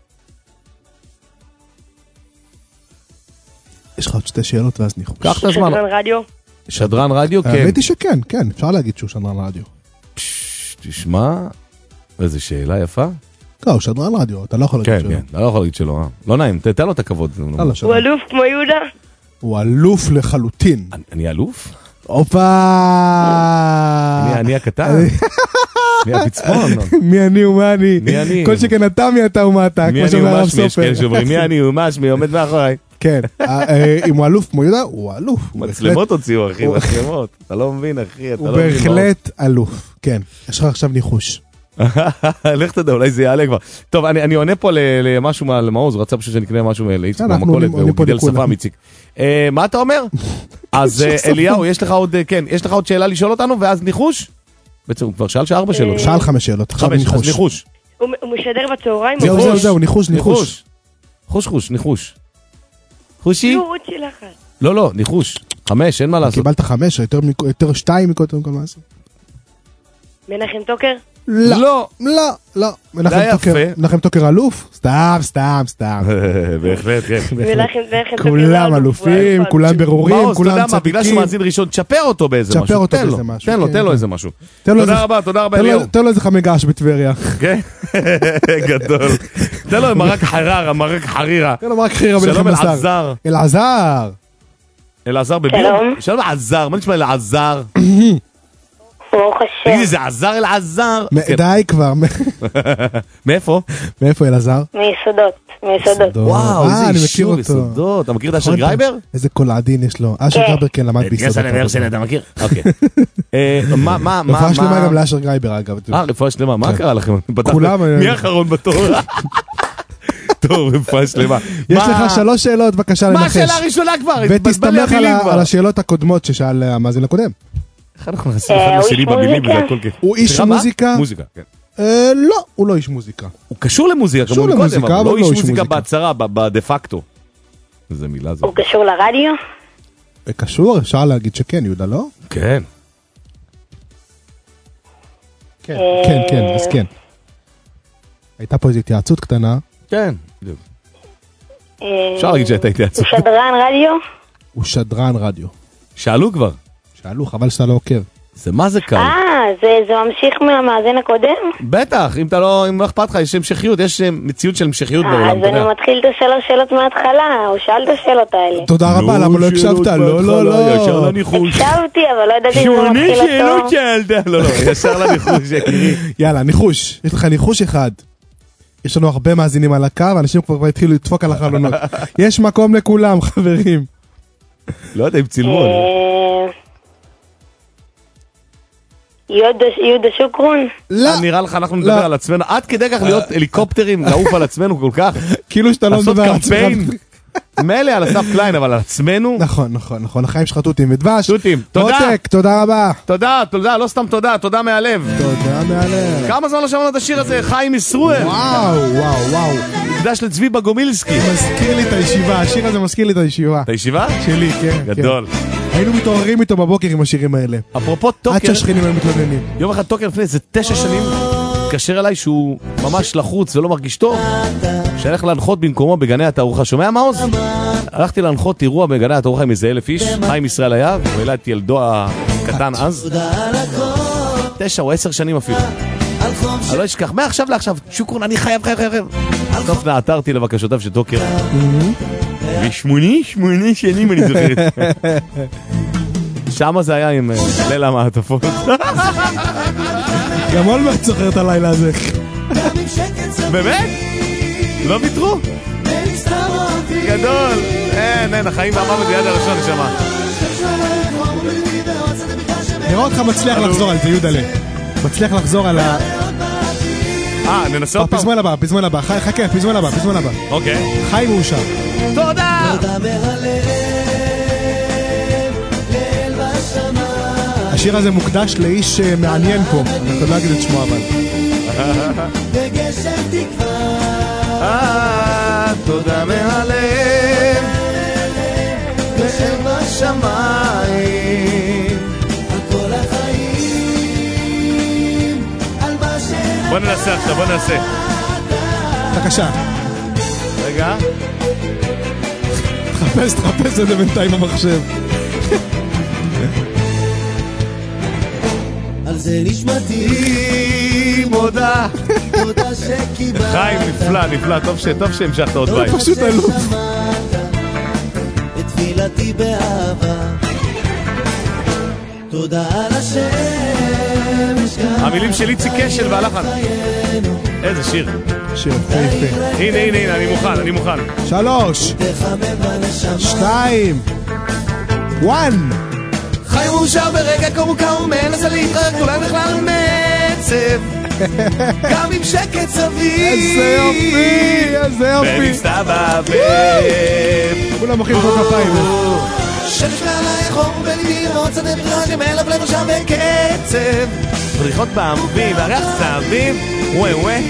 יש לך עוד שתי שאלות ואז ניחוש. קח את הזמן. שדרן רדיו? שדרן רדיו, כן. האמת היא שכן, כן, אפשר להגיד שהוא שדרן רדיו. תשמע, איזו שאלה יפה. לא, הוא שדרן רדיו, אתה לא יכול להגיד שלו. כן, כן, אתה לא יכול להגיד שלו, לא נעים, תתן לו את הכבוד. הוא אלוף כמו יהודה? הוא אלוף לחלוטין. אני אלוף? הופה! מי אני הקטן? מי הפצפון? מי אני ומה אני? מי אני? כל שכן אתה מי אתה ומה אתה, כמו שאומר הרב סופר. יש כאלה שאומרים מי אני ומה שמי עומד מאחורי. כן, אם הוא אלוף כמו יהודה, הוא אלוף. מצלמות הוציאו אחי, מצלמות. אתה לא מבין אחי, אתה לא הוא מבין. בהחלט אלוף, כן. יש לך עכשיו ניחוש. לך תדע, אולי זה יעלה כבר. טוב, אני עונה פה למשהו על מעוז, הוא רצה פשוט שנקנה משהו לאיציק במקולת, והוא גידל שפה מאיציק. מה אתה אומר? אז אליהו, יש לך עוד, כן, יש לך עוד שאלה לשאול אותנו, ואז ניחוש? בעצם הוא כבר שאל שארבע שאלות. שאל חמש שאלות, עכשיו ניחוש. ניחוש. הוא משדר בצהריים. זהו, זהו, זהו, ניחוש, ניחוש. חוש חוש, ניחוש. חושי? לא, עוד שאלה אחת. לא, לא, ניחוש. חמש, אין מה לעשות. קיבלת חמש, יותר שתיים מקודם כל מה זה. מנחם טוקר? לא, לא, לא. מנחם טוקר אלוף? סתם, סתם, סתם. בהחלט, כן. כולם אלופים, כולם ברורים, כולם צדיקים. בגלל שהוא מאזין ראשון, תשפר אותו באיזה משהו. תשפר אותו באיזה משהו. תן לו, תן לו איזה משהו. תודה רבה, תודה רבה אליהו. תן לו איזה חמגש בטבריה. כן, גדול. תן לו מרק חררה, מרק חרירה. תן לו מרק חרירה בלחם בשר. שלום אלעזר. אלעזר. אלעזר בביום. שלום אלעזר, מה נשמע אלעזר? ברוך השם. תגידי, זה עזר אלעזר? די כבר. מאיפה? מאיפה אלעזר? מיסודות, מיסודות. וואו, איזה אישור יסודות. אתה מכיר את אשר גרייבר? איזה קול עדין יש לו. אשר גרייבר כן למד ביסודות. אתה מכיר? אוקיי. מה, מה, מה? רפואה שלמה גם לאשר גרייבר אגב. אה, רפואה שלמה, מה קרה לכם? כולם. מי האחרון בתור? טוב, רפואה שלמה. יש לך שלוש שאלות, בבקשה לנחש. מה השאלה הראשונה כבר? ותסתמך על השאלות הקודמות ששאל המאזין הקודם. איך אנחנו נכנסים אחד לשני במילים וזה הכל כיף. הוא איש מוזיקה? מוזיקה, כן. לא, הוא לא איש מוזיקה. הוא קשור למוזיקה, כמו מקודם, אבל לא איש מוזיקה בהצהרה, בדה פקטו. איזה מילה זו. הוא קשור לרדיו? קשור, אפשר להגיד שכן, יהודה, לא? כן. כן, כן, כן, אז כן. הייתה פה איזו התייעצות קטנה. כן, בדיוק. אפשר להגיד שהייתה התייעצות. הוא שדרן רדיו? הוא שדרן רדיו. שאלו כבר. שאלו, חבל שאתה לא עוקב. זה מה זה קל? אה, זה ממשיך מהמאזין הקודם? בטח, אם אתה לא, אם לא אכפת לך, יש המשכיות, יש מציאות של המשכיות בעולם. אז אני מתחיל את השלוש שאלות מההתחלה, הוא שאל את השאלות האלה. תודה רבה, למה לא הקשבת? לא, לא, לא. ישר לניחוש. הקשבתי, אבל לא ידעתי שזה מתחיל אותו. שמונה שאלות שאלת. לא, לא, ישר לניחוש, יקרי. יאללה, ניחוש. יש לך ניחוש אחד. יש לנו הרבה מאזינים על הקו, אנשים כבר התחילו לדפוק על החלונות. יש מקום לכולם, חברים. לא יודע אם צילמו. יהודה שוקרון? לא. נראה לך אנחנו נדבר על עצמנו, עד כדי כך להיות הליקופטרים, לעוף על עצמנו כל כך. כאילו שאתה לא מדבר על עצמך. לעשות קמפיין. מלא על אסף קליין, אבל על עצמנו. נכון, נכון, נכון. החיים שלך תותים ודבש. תותים, תודה. מותק, תודה רבה. תודה, תודה, לא סתם תודה, תודה מהלב. תודה מהלב. כמה זמן לא שמענו את השיר הזה, חיים מסרואל. וואו, וואו, וואו. מקדש לצבי בגומילסקי. מזכיר לי את הישיבה, השיר הזה מזכיר לי את הישיבה. את הישיבה? שלי, כן. גדול. היינו מתעוררים איתו בבוקר עם השירים האלה. אפרופו טוקר. עד שהשכנים היו מתלוננים. יום אחד טוקר לפני איזה תשע שנים, התקשר אליי שהוא ממש לחוץ ולא מרגיש טוב, שהלך להנחות במקומו בגני התערוכה. שומע מעוז? הלכתי להנחות אירוע בגני התערוכה עם איזה אלף איש, חיים ישראל היה, והוא העלה את ילדו הקטן אז. תשע או עשר שנים אפילו. אני לא אשכח, מה עכשיו לעכשיו? שוקרון, אני חייב, חייב, חייב. טוב, נעתרתי לבקשותיו של טוקר. ושמוני, שמוני שנים אני זוכרת. שמה זה היה עם ליל המעטפות. גם אולמרט זוכר את הלילה הזה. באמת? לא ויתרו? גדול. אין, אין, החיים והמוות ביד הראשון נשמה. נראה אותך מצליח לחזור על זה, יודלה. מצליח לחזור על ה... אה, ננסה עוד פעם. פזמון הבא, פזמון הבא. חכה, פזמון הבא, פזמון הבא. אוקיי. חי מאושר. תודה! השיר הזה מוקדש לאיש מעניין פה. אני לא אגיד את שמו אבל. בגשם תקווה. תודה מהלב. לחם השמיים. על כל החיים. על מה שנתת. בוא ננסה עכשיו, בוא ננסה. בבקשה. רגע. תחפש, תחפש את זה בינתיים במחשב. על זה נשמתי מודה. תודה שקיבלת. חיים, נפלא, נפלא, טוב שהמשכת עוד בית. פשוט אלוף. את תפילתי באהבה. תודה על השמש. המילים של איציק קשל והלחן. איזה שיר. שיר יפה. הנה, הנה, הנה, אני מוכן, אני מוכן. שלוש. שתיים. וואן. חיים מאושר ברגע כה מוכר ומנסה להתרק, אולי בכלל מעצב. גם עם שקט סביב. איזה יופי, איזה יופי. ונסתבב. כולם מוחאים פה כפיים. שמש מעלי חור בליבי מאוד שדה ברירה שמלבלב עכשיו בקצב. פריחות בעמודים והריח סביב. וואי וואי.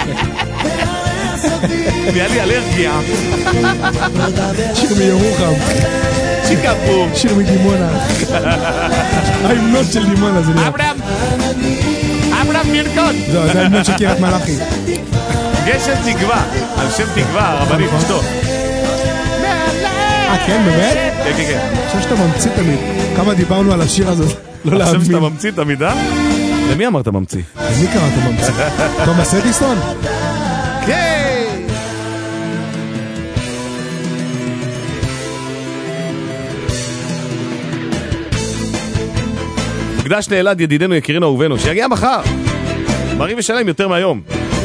ויהיה לי אלרגיה. שיר מירוחם. שיקפו. שיר מדימונה. ההמנון של דימונה זה נראה. אברהם. אברהם מירקון. זהו, זה ההמנון של קריית מלאכי. גשם תקווה. על שם תקווה, הרבנית אשתו. אה, כן, באמת? כן, כן, כן. אני חושב שאתה ממציא תמיד. כמה דיברנו על השיר הזה, לא להאמין. אני חושב שאתה ממציא תמיד, אה? למי אמרת ממציא? למי קראת ממציא? תומאס אדיסון? כן! מקדש לאלעד ידידנו יקירינו אהובנו, שיגיע מחר. בריא ושלם יותר מהיום.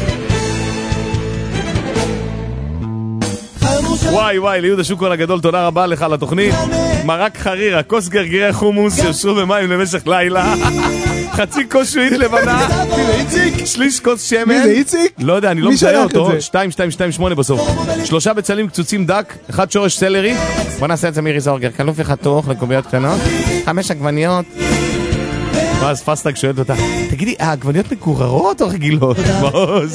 וואי וואי, ליהודה שוקרון הגדול, תודה רבה לך על התוכנית. מרק חרירה, כוס גרגירי חומוס שישרו במים למשך לילה. חצי כוס שועית לבנה. מי זה איציק? שליש כוס שמן. מי זה איציק? לא יודע, אני לא מזהה אותו. שתיים שתיים שתיים שמונה בסוף. שלושה בצלים קצוצים דק, אחד שורש סלרי. בוא נעשה את זה מירי זורגר, כלוף וחתוך לקוביות קטנות. חמש עגבניות. ואז פסטג שואלת אותה, תגידי, העגבניות מקוררות או רגילות? מעוז.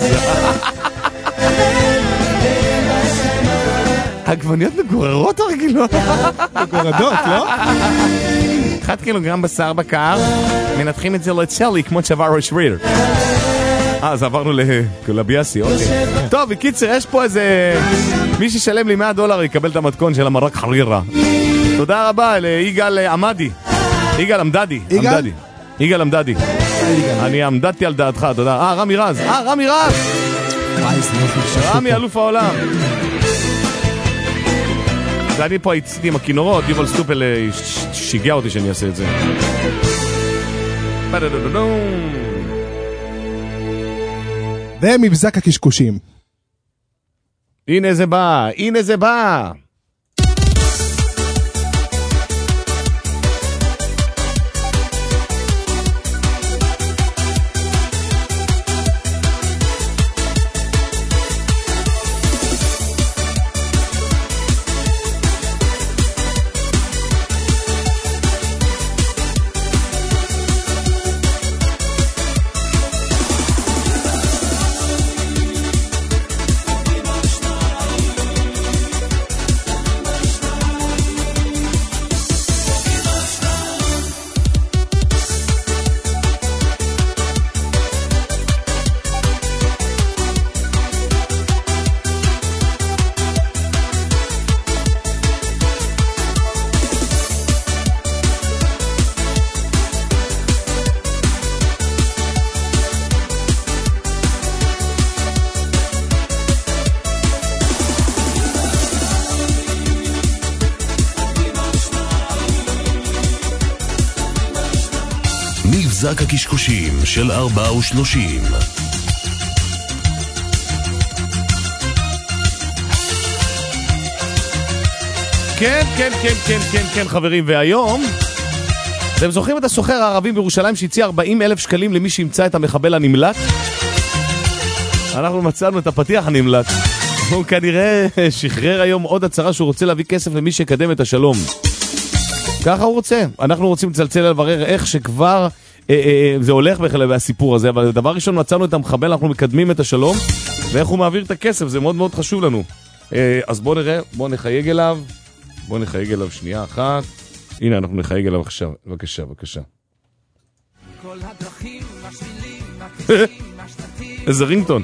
עגבניות מקוררות או רגילות? מקורדות, לא? אחד קילוגרם בשר בקר, מנתחים את זה לצלי כמו צ'בר ראש ריר. אה, אז עברנו לקולביאסי, אוקיי. טוב, בקיצר, יש פה איזה... מי ששלם לי מאה דולר יקבל את המתכון של המרק חרירה. תודה רבה ליגאל עמדי. יגאל עמדדי. יגאל? יגאל עמדדי. אני עמדתי על דעתך, תודה. אה, רמי רז. אה, רמי רז! רמי, אלוף העולם. ואני פה הייתי עם הכינורות, יובל סטופל שיגע אותי שאני אעשה את זה. ומבזק הקשקושים. הנה זה בא, הנה זה בא. מבזק הקשקושים של ארבע ושלושים. כן, כן, כן, כן, כן, כן, חברים, והיום אתם זוכרים את הסוחר הערבי בירושלים שהציע ארבעים אלף שקלים למי שימצא את המחבל הנמלט? אנחנו מצאנו את הפתיח הנמלט. הוא כנראה שחרר היום עוד הצהרה שהוא רוצה להביא כסף למי שיקדם את השלום. ככה הוא רוצה. אנחנו רוצים לצלצל לברר איך שכבר אה, אה, זה הולך בכלל בסיפור הזה, אבל דבר ראשון מצאנו את המחבל, אנחנו מקדמים את השלום, ואיך הוא מעביר את הכסף, זה מאוד מאוד חשוב לנו. אה, אז בואו נראה, בואו נחייג אליו, בואו נחייג אליו שנייה אחת. הנה, אנחנו נחייג אליו עכשיו. בבקשה, בבקשה. כל הדרכים, השבילים, הכבישים, השטחים. איזה רינגטון.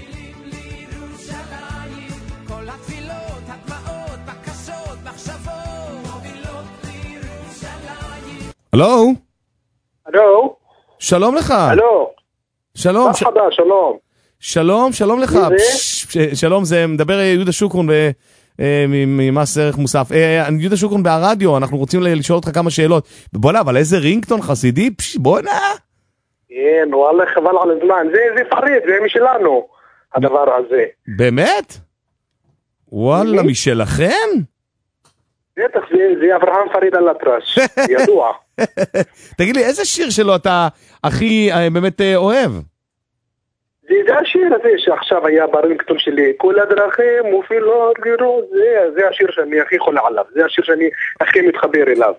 כל התפילות, הדמעות, בקשות, מחשבות, מובילות לירושלים. הלו? הלו? שלום לך. הלו? שלום. מה חדש, שלום. שלום, שלום לך. מי זה? שלום, זה מדבר יהודה שוקרון, ממס ערך מוסף. אני יודע שוקרון ברדיו, אנחנו רוצים לשאול אותך כמה שאלות. בוא'נה, אבל איזה רינגטון חסידי? בוא'נה. כן, וואלה, חבל על הזמן. זה פריד, זה משלנו, הדבר הזה. באמת? וואלה, משלכם? בטח, זה אברהם פריד אלאטרש, ידוע. תגיד לי, איזה שיר שלו אתה הכי באמת אוהב? זה, זה השיר הזה שעכשיו היה ברינגטון שלי, כל הדרכים מופילות לראות, זה, זה השיר שאני הכי חולה עליו, זה השיר שאני הכי מתחבר אליו.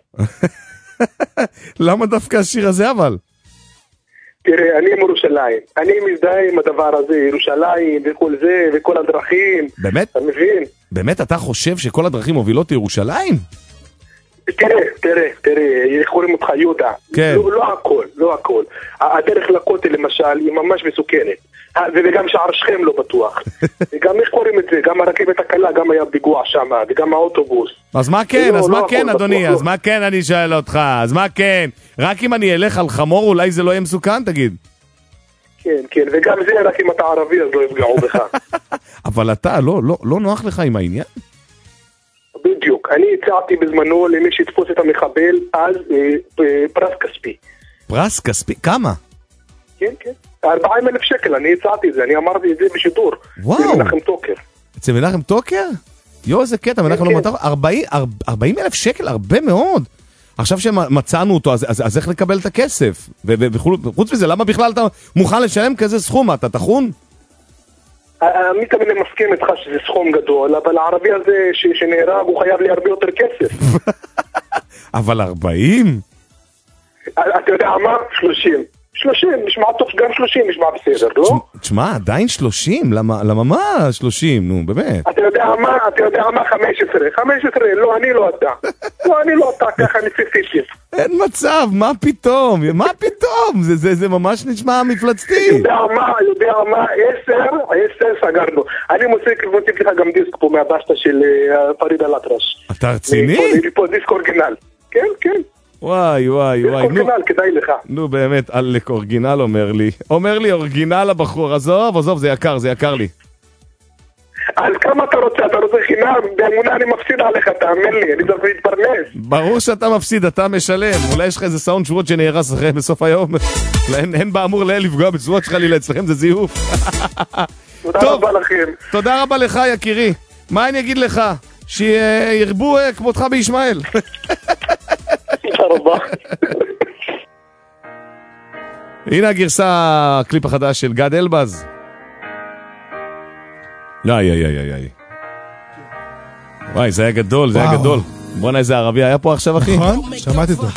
למה דווקא השיר הזה אבל? תראה, אני מירושלים, אני מזדהה עם הדבר הזה, ירושלים וכל זה וכל הדרכים. באמת? אתה מבין? באמת אתה חושב שכל הדרכים מובילות לירושלים? תראה, תראה, תראה, יכולים אותך יהודה. כן. לא, לא הכל, לא הכל. הדרך לכותל למשל היא ממש מסוכנת. וגם שער שכם לא בטוח. וגם איך קוראים את זה? גם הרכבת הקלה, גם היה פיגוע שם, וגם האוטובוס. אז מה כן, אז מה כן אדוני, אז מה כן אני שואל אותך, אז מה כן? רק אם אני אלך על חמור אולי זה לא יהיה מסוכן, תגיד. כן, כן, וגם זה רק אם אתה ערבי אז לא יפגעו בך. אבל אתה, לא, לא, לא נוח לך עם העניין? בדיוק, אני הצעתי בזמנו למי שתפוס את המחבל אז פרס כספי. פרס כספי? כמה? כן, כן. ארבעים אלף שקל, אני הצעתי את זה, אני אמרתי את זה בשידור. וואו. אצל מנחם טוקר. אצל מנחם טוקר? יו, איזה קטע, מנחם לא מטר, ארבעים אלף שקל, הרבה מאוד. עכשיו שמצאנו אותו, אז, אז, אז איך לקבל את הכסף? וחוץ מזה, למה בכלל אתה מוכן לשלם כזה סכום? אתה תחון? אני תמיד מסכים איתך שזה סכום גדול, אבל הערבי הזה ש- שנהרג הוא חייב לי הרבה יותר כסף. אבל ארבעים? אתה יודע מה? שלושים. שלושים, נשמע טוב, גם שלושים נשמע בסדר, לא? תשמע, עדיין שלושים? למה, למה מה שלושים? נו, באמת. אתה יודע מה? אתה יודע מה? חמש עשרה. חמש עשרה, לא, אני לא אתה. לא, אני לא אתה, ככה נציפיסים. אין מצב, מה פתאום? מה פתאום? זה, זה, זה ממש נשמע מפלצתי. יודע מה? יודע מה? עשר, עשר סגרנו. אני מוסיף, מוסיף לך גם דיסק פה מהבשטה של פריד אלאטרש. אתה רציני? יש לי פה דיסק אורגינל. כן, כן. וואי וואי וואי, נו, כדאי לך. נו באמת, אלק אורגינל אומר לי, אומר לי אורגינל הבחור, עזוב, עזוב, זה יקר, זה יקר לי. על כמה אתה רוצה? אתה רוצה חינם? באמונה אני מפסיד עליך, תאמין לי, אני צריך להתפרנס. ברור שאתה מפסיד, אתה משלם, אולי יש לך איזה סאונד שורות שנהרס אחרי בסוף היום, אין באמור לאל לפגוע בצורות שלך לי, אצלכם זה זיוף. תודה רבה לכם. תודה רבה לך יקירי, מה אני אגיד לך? שירבו כמותך בישמעאל. רבה. הנה הגרסה, הקליפ החדש של גד אלבז. איי איי איי איי. וואי, זה היה גדול, זה היה גדול. בוא'נה, איזה ערבי היה פה עכשיו, אחי? נכון, שמעתי אותו.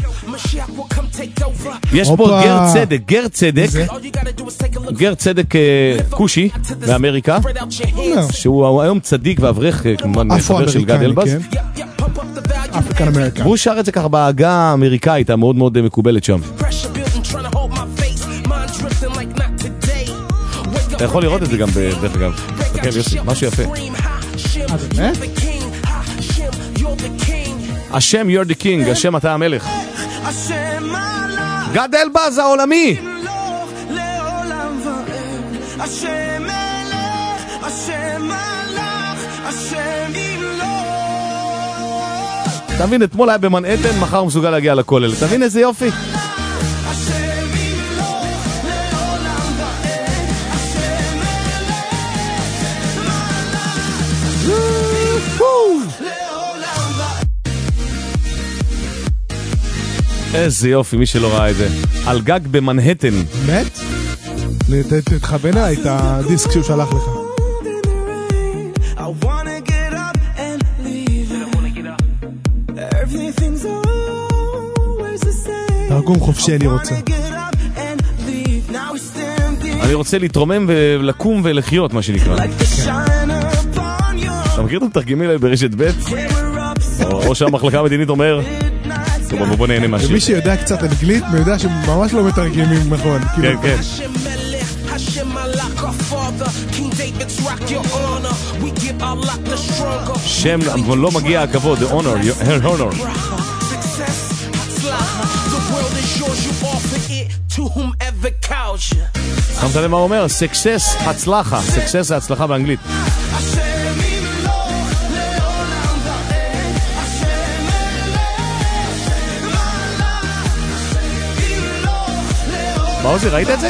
יש פה גר צדק, גר צדק, גר צדק קושי מאמריקה, שהוא היום צדיק ואברך, כמובן חבר של גד אלבז. אפריקן אמריקה. והוא שר את זה ככה בהגה האמריקאית המאוד מאוד מקובלת שם. אתה יכול לראות את זה גם בדרך אגב. תקל, יוסי, משהו יפה. אה, באמת? השם you're the king, השם אתה המלך. גד אלבז העולמי. השם מלך, השם מלך, השם ימלוך. תבין, אתמול היה במנהטן, מחר הוא מסוגל להגיע לכולל. תבין איזה יופי. איזה יופי, מי שלא ראה את זה. על גג במנהטן. באמת? תתחבן עליי את הדיסק שהוא שלח לך. תרגום חופשי אני רוצה. אני רוצה להתרומם ולקום ולחיות, מה שנקרא. אתה מכיר את התרגמים האלה ברשת ב'? ראש המחלקה המדינית אומר, טוב, בוא נהנה משהו. ומי שיודע קצת אנגלית, הוא יודע שממש לא מתרגמים נכון. כן, כן. שם, אבל לא מגיע הכבוד, the honor, her honor. שמת לב מה הוא אומר? success, הצלחה. success זה הצלחה באנגלית. בעוזי, ראית את זה?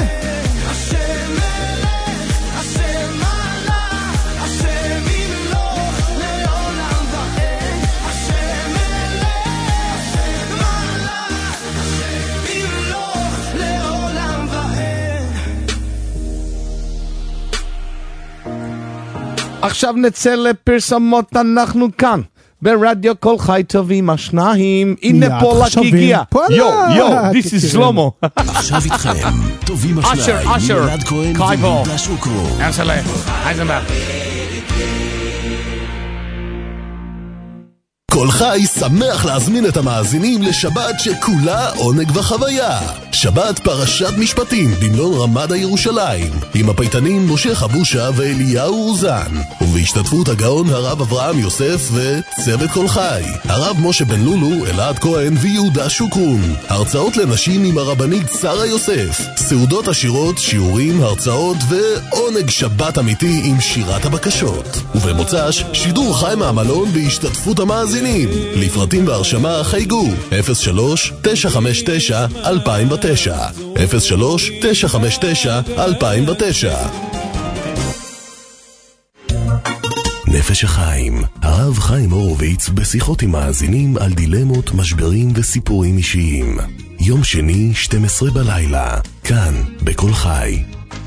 עכשיו נצא לפרסמות, אנחנו כאן ברדיו כל חי טובים השניים. הנה פולק הגיע. יו, יו, this is שלמה. עכשיו איתכם, טובים השניים, מילד כהן ויהודה שוקרון. ארסלה, אייזנברג. כל חי שמח להזמין את המאזינים לשבת שכולה עונג וחוויה. שבת פרשת משפטים במלון רמדה ירושלים, עם הפייטנים משה חבושה ואליהו אוזן, ובהשתתפות הגאון הרב אברהם יוסף וצוות כל חי, הרב משה בן לולו, אלעד כהן ויהודה שוקרון. הרצאות לנשים עם הרבנית שרה יוסף, סעודות עשירות, שיעורים, הרצאות ועונג שבת אמיתי עם שירת הבקשות. ובמוצ"ש שידור חי מהמלון בהשתתפות המאזינים. לפרטים והרשמה חייגו אפס שלוש תשע חמש תשע אלפיים ותשע אפס שלוש תשע חמש תשע אלפיים ותשע. נפש החיים, הרב חיים הורוביץ בשיחות עם מאזינים על דילמות, משברים וסיפורים אישיים. יום שני שתים עשרה בלילה, כאן בכל חי.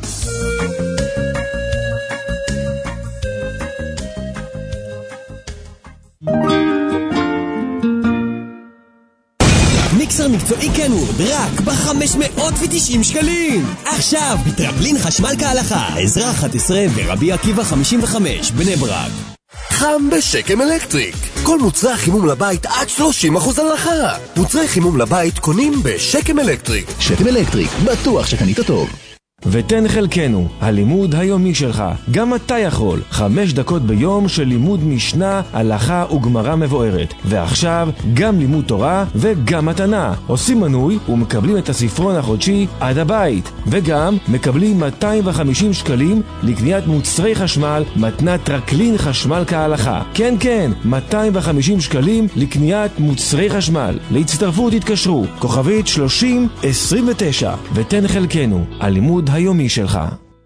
מיקסר מקצועי קנווד רק ב-חמש מאות ותשעים שקלים. עכשיו בטרמפלין חשמל כהלכה, עזרא אחת עשרה ורבי עקיבא חמישים וחמש, בני ברק. חם בשקם אלקטריק, כל מוצרי חימום לבית עד שלושים אחוז הנחה. מוצרי חימום לבית קונים בשקם אלקטריק. שקם אלקטריק, בטוח שקנית טוב. ותן חלקנו, הלימוד היומי שלך. גם אתה יכול. חמש דקות ביום של לימוד משנה, הלכה וגמרא מבוארת. ועכשיו, גם לימוד תורה וגם מתנה. עושים מנוי ומקבלים את הספרון החודשי עד הבית. וגם מקבלים מאתיים וחמישים שקלים לקניית מוצרי חשמל, מתנת טרקלין חשמל כהלכה. כן, כן, מאתיים וחמישים שקלים לקניית מוצרי חשמל. להצטרפות התקשרו, כוכבית שלושים עשרים ותשע. ותן חלקנו, הלימוד היומי שלך.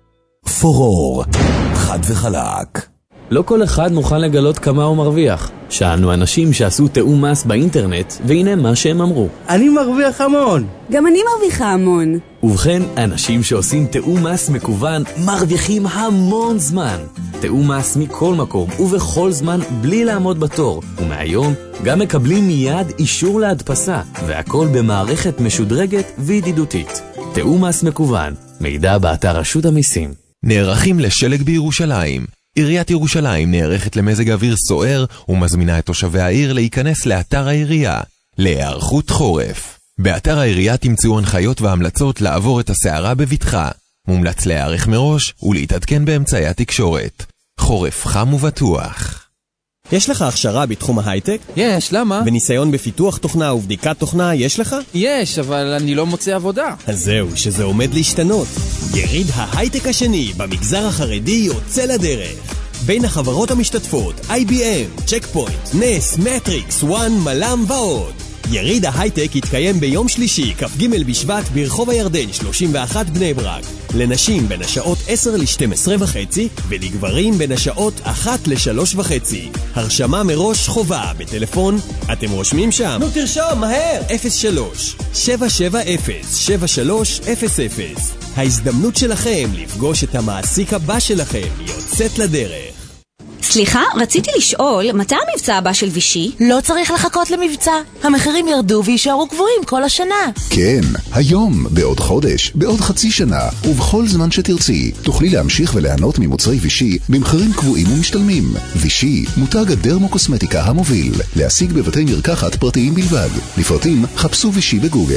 פורור, חד וחלק. לא כל אחד מוכן לגלות כמה הוא מרוויח. שאלנו אנשים שעשו תאום מס באינטרנט, והנה מה שהם אמרו. אני מרוויח המון. גם אני מרוויחה המון. ובכן, אנשים שעושים תאום מס מקוון מרוויחים המון זמן. תאום מס מכל מקום ובכל זמן בלי לעמוד בתור. ומהיום גם מקבלים מיד אישור להדפסה, והכל במערכת משודרגת וידידותית. תאום מס מקוון, מידע באתר רשות המיסים. נערכים לשלג בירושלים. עיריית ירושלים נערכת למזג אוויר סוער ומזמינה את תושבי העיר להיכנס לאתר העירייה להיערכות חורף. באתר העירייה תמצאו הנחיות והמלצות לעבור את הסערה בבטחה. מומלץ להיערך מראש ולהתעדכן באמצעי התקשורת. חורף חם ובטוח. יש לך הכשרה בתחום ההייטק? יש, למה? וניסיון בפיתוח תוכנה ובדיקת תוכנה יש לך? יש, אבל אני לא מוצא עבודה. אז זהו, שזה עומד להשתנות. יריד ההייטק השני במגזר החרדי יוצא לדרך. בין החברות המשתתפות, איי בי אם, צ'ק פוינט, נס, מטריקס, וואן, מלם ועוד. יריד ההייטק יתקיים ביום שלישי, כ"ג בשבט ברחוב הירדן שלושים ואחת בני ברק. לנשים בין השעות עשר לשתים עשרה וחצי, ולגברים בין השעות אחת לשלוש וחצי. הרשמה מראש חובה בטלפון, אתם רושמים שם? נו תרשום, מהר! אפס שלוש שבע שבע אפס שבע שלוש אפס אפס. ההזדמנות שלכם לפגוש את המעסיק הבא שלכם יוצאת לדרך. סליחה, רציתי לשאול, מתי המבצע הבא של וישי? לא צריך לחכות למבצע. המחירים ירדו וישארו גבוהים כל השנה. כן, היום, בעוד חודש, בעוד חצי שנה, ובכל זמן שתרצי, תוכלי להמשיך וליהנות ממוצרי וישי במחירים קבועים ומשתלמים. וישי, מותג הדרמוקוסמטיקה המוביל. להשיג בבתי מרקחת פרטיים בלבד. לפרטים, חפשו וישי בגוגל.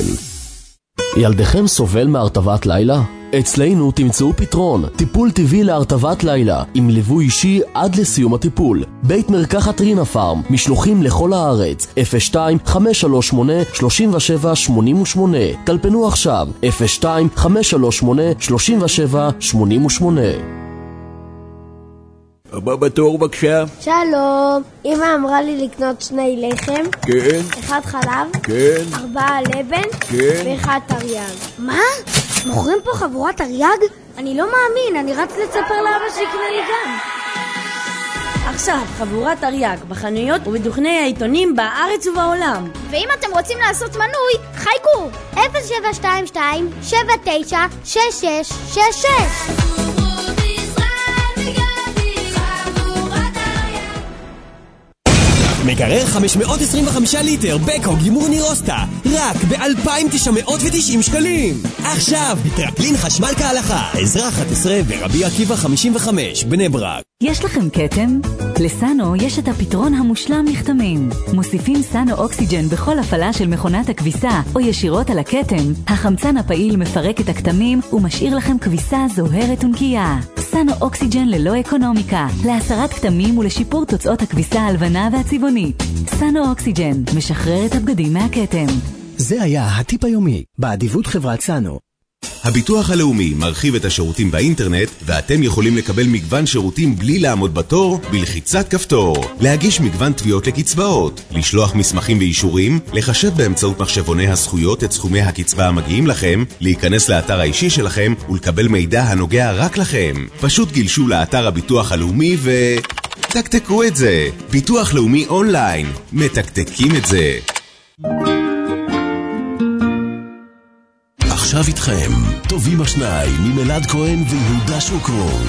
ילדיכם סובל מהרטבת לילה? אצלנו תמצאו פתרון, טיפול טבעי להרטבת לילה, עם ליווי אישי עד לסיום הטיפול. בית מרקחת רינה פארם, משלוחים לכל הארץ, אפס שתיים חמש שלוש שמונה שלוש שבע שמונה שמונה. טלפנו עכשיו, אפס שתיים חמש שלוש שמונה שלוש שבע שמונה שמונה. הבא בתור בבקשה. שלום, אמא אמרה לי לקנות שני לחם. כן. אחד חלב. כן. ארבעה לבן. כן. ואחד תריין. מה? מוכרים פה חבורת אריאג? אני לא מאמין, אני רץ לספר לאבא שיקנה לי גם. עכשיו, חבורת אריאג בחנויות ובדוכני העיתונים בארץ ובעולם. ואם אתם רוצים לעשות מנוי, חייגו אפס שבע שתיים שתיים שבע תשע שש שש שש שש. מקרר חמש מאות עשרים וחמישה ליטר בקו גימור נירוסטה רק ב-אלפיים תשע מאות ותשעים שקלים. עכשיו בטרקלין חשמל כהלכה, עזרא אחת עשרה ורבי עקיבא חמישים וחמש בני ברק. יש לכם כתם? לסאנו יש את הפתרון המושלם לכתמים. מוסיפים סאנו אוקסיג'ן בכל הפעלה של מכונת הכביסה או ישירות על הכתם. החמצן הפעיל מפרק את הכתמים ומשאיר לכם כביסה זוהרת ונקייה. סאנו אוקסיג'ן ללא אקונומיקה, להסרת כתמים ולשיפור תוצאות הכביסה הלבנה והצבעונית. סאנו אוקסיג'ן משחרר את הבגדים מהכתם. זה היה הטיפ היומי באדיבות חברת סאנו. הביטוח הלאומי מרחיב את השירותים באינטרנט, ואתם יכולים לקבל מגוון שירותים בלי לעמוד בתור, בלחיצת כפתור. להגיש מגוון תביעות לקצבאות, לשלוח מסמכים ואישורים, לחשב באמצעות מחשבוני הזכויות את סכומי הקצבה המגיעים לכם, להיכנס לאתר האישי שלכם ולקבל מידע הנוגע רק לכם. פשוט גלשו לאתר הביטוח הלאומי ו... תקתקו את זה. ביטוח לאומי אונליין. מתקתקים את זה. עכשיו איתכם, טובים השניים עם אלעד כהן ויהודה שוקרון.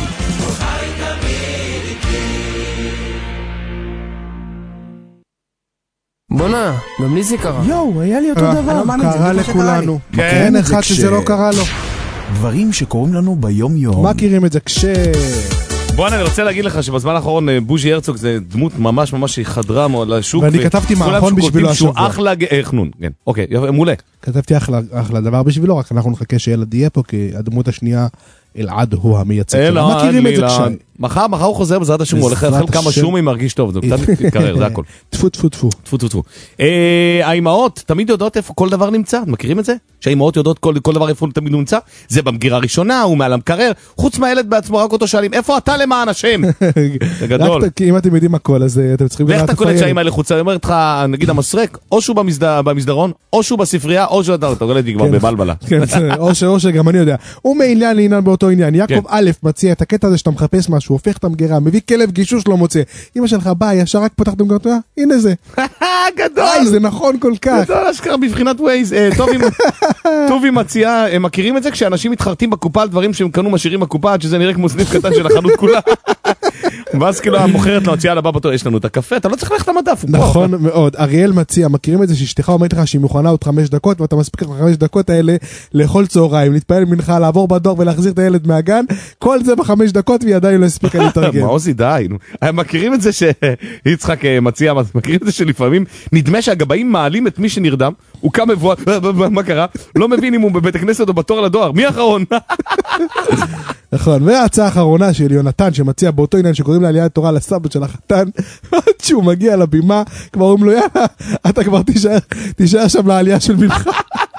בונה, גם לי זה קרה. יואו, היה לי אותו דבר. קרה לכולנו. כן, אחד שזה לא קרה לו. דברים שקורים לנו ביום יום. מכירים את זה כש... בוא, אני רוצה להגיד לך שבזמן האחרון בוז'י הרצוג זה דמות ממש ממש שהיא חדרה מאוד לשוק. ואני כתבתי מערכון בשבילו השבוע. שהוא אחלה חנון, כן. אוקיי, מעולה. כתבתי אחלה דבר בשבילו, רק אנחנו נחכה שילד יהיה פה, כי הדמות השנייה אלעד הוא המייצג. מכירים את זה כשי. מחר, מחר הוא חוזר בעזרת השם, הוא הולך לאכל כמה שומי מרגיש טוב, זה קצת מתקרר, זה הכל. טפו טפו טפו. טפו טפו טפו. האימהות תמיד יודעות איפה כל דבר נמצא, מכירים את זה? שהאימהות יודעות כל דבר איפה תמיד נמצא? זה במגירה הראשונה, הוא מעל המקרר, חוץ מהילד בעצמו, רק אותו שואלים, איפה אתה למען השם? זה גדול. אם אתם יודעים הכל, אז אתם צריכים... ואיך אתה קולט שהאימא לחוצה, היא אומרת לך, נגיד המסרק, או שהוא במסדרון, או שהוא בספרייה, או שהוא אתה קולט כבר בבלבלה. או שגם אני יודע. הוא מעניין לעניין באותו עניין. יעקב א' מציע את הקטע הזה שאתה מחפש משהו, הופך את המגירה, מביא כלב גישוש לא מוצא. אמא שלך באה, ישר רק פתחת מגירה, הנה זה. גדול. זה נכון כל כך. גדול, אשכרה בבחינת ווייז. טובי מציע, הם מכירים את זה כשאנשים מתחרטים בקופה על דברים שהם קנו משאירים בקופה, עד שזה נראה כמו סניף קטן של החנות כולה. ואז כאילו המוכרת להציע לבא בתור, יש לנו את הקפה, אתה לא צריך ללכת למדף. נכון מאוד. אריאל מציע, מכירים את זה שאשתך אומרת לך שהיא מוכנה עוד חמש דקות, ואתה מספיק לך חמש דקות האלה לאכול צהריים, להתפעל מנחה, לעבור בדור ולהחזיר את הילד מהגן, כל זה בחמש דקות והיא עדיין לא הספיקה להתארגן. מה עוזי די, הם מכירים את זה שיצחק מציע, מכירים את זה שלפעמים נדמה שהגבאים מעלים את מי שנרדם, הוא קם מבוא, מה קרה? לא מבין אם הוא בבית הכנסת או בתור לדואר, מי האחרון? נכון, וההצעה האחרונה של יונתן שמציע באותו עניין שקוראים לעליית תורה לסבא של החתן, עד שהוא מגיע לבימה, כבר אומרים לו יאללה, אתה כבר תישאר שם לעלייה של מלכה.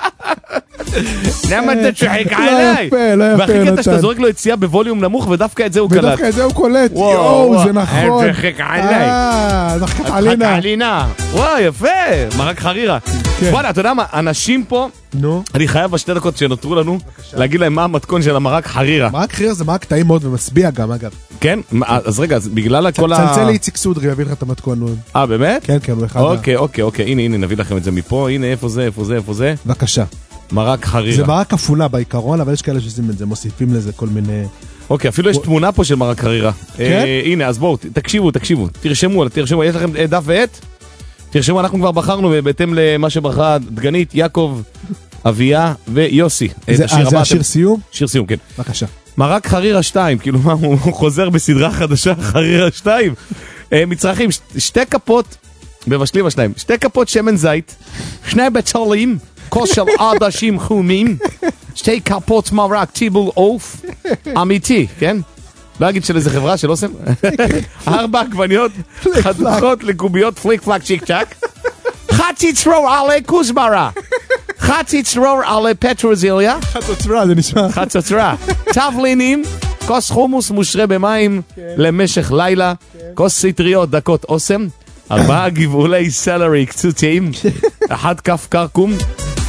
למה אתה צוחק עליי? לא יפה, לא יפה. והכי קטע שאתה זורק לו יציאה בווליום נמוך ודווקא את זה הוא קלט. ודווקא את זה הוא קולט. יואו, זה נכון. הם צוחק עליי. אה, צוחק עלינה. עלינה. וואי, יפה. מרק חרירה. וואלה, אתה יודע מה, אנשים פה, אני חייב בשתי דקות שנותרו לנו, להגיד להם מה המתכון של המרק חרירה. מרק חרירה זה מרק טעים מאוד ומשביע גם, אגב. כן? אז רגע, בגלל כל ה... צלצל לאיציק סודרי, יביא לך את המתכון. אה, באמת? כן, כן, הוא אחד. אוקיי, אוקיי, אוקיי. הנה, הנה, נביא לכם את זה מפה. הנה, איפה זה, איפה זה, איפה זה. בבקשה. מרק חרירה. זה מרק כפולה בעיקרון, אבל יש כאלה שעושים את זה, מוסיפים לזה כל מיני... אוקיי, אפילו יש תמונה פה של מרק חרירה. כן? הנה, אז בואו, תקשיבו, תקשיבו. תרשמו, תרשמו. יש לכם דף ועט? תרשמו, אנחנו כבר בחרנו, בהתאם למה שבחרה דגנית, יעקב, אביה ויוסי. זה השיר סיום? שיר סיום, כן. בבקשה. מרק חרירה שתיים, כאילו מה, הוא חוזר בסדרה חדשה, חרירה שתיים. מצרכים, שתי כפות, מבשלים השניים, שתי כפות שמן זית, שני בצלים, כוס של עדשים חומים, שתי כפות מרק טיבול עוף, אמיתי, כן? לא אגיד של איזה חברה של אוסם, ארבע עגבניות חתוכות לקוביות פליק פלק צ'יק צ'ק, חצי צרור עלי כוסברה, חצי צרור עלי פטרוזיליה, חצוצרה זה נשמע, חצוצרה, תבלינים, כוס חומוס מושרה במים למשך לילה, כוס סטריות דקות אוסם, ארבעה גבעולי סלרי קצוצים, אחד כף קרקום,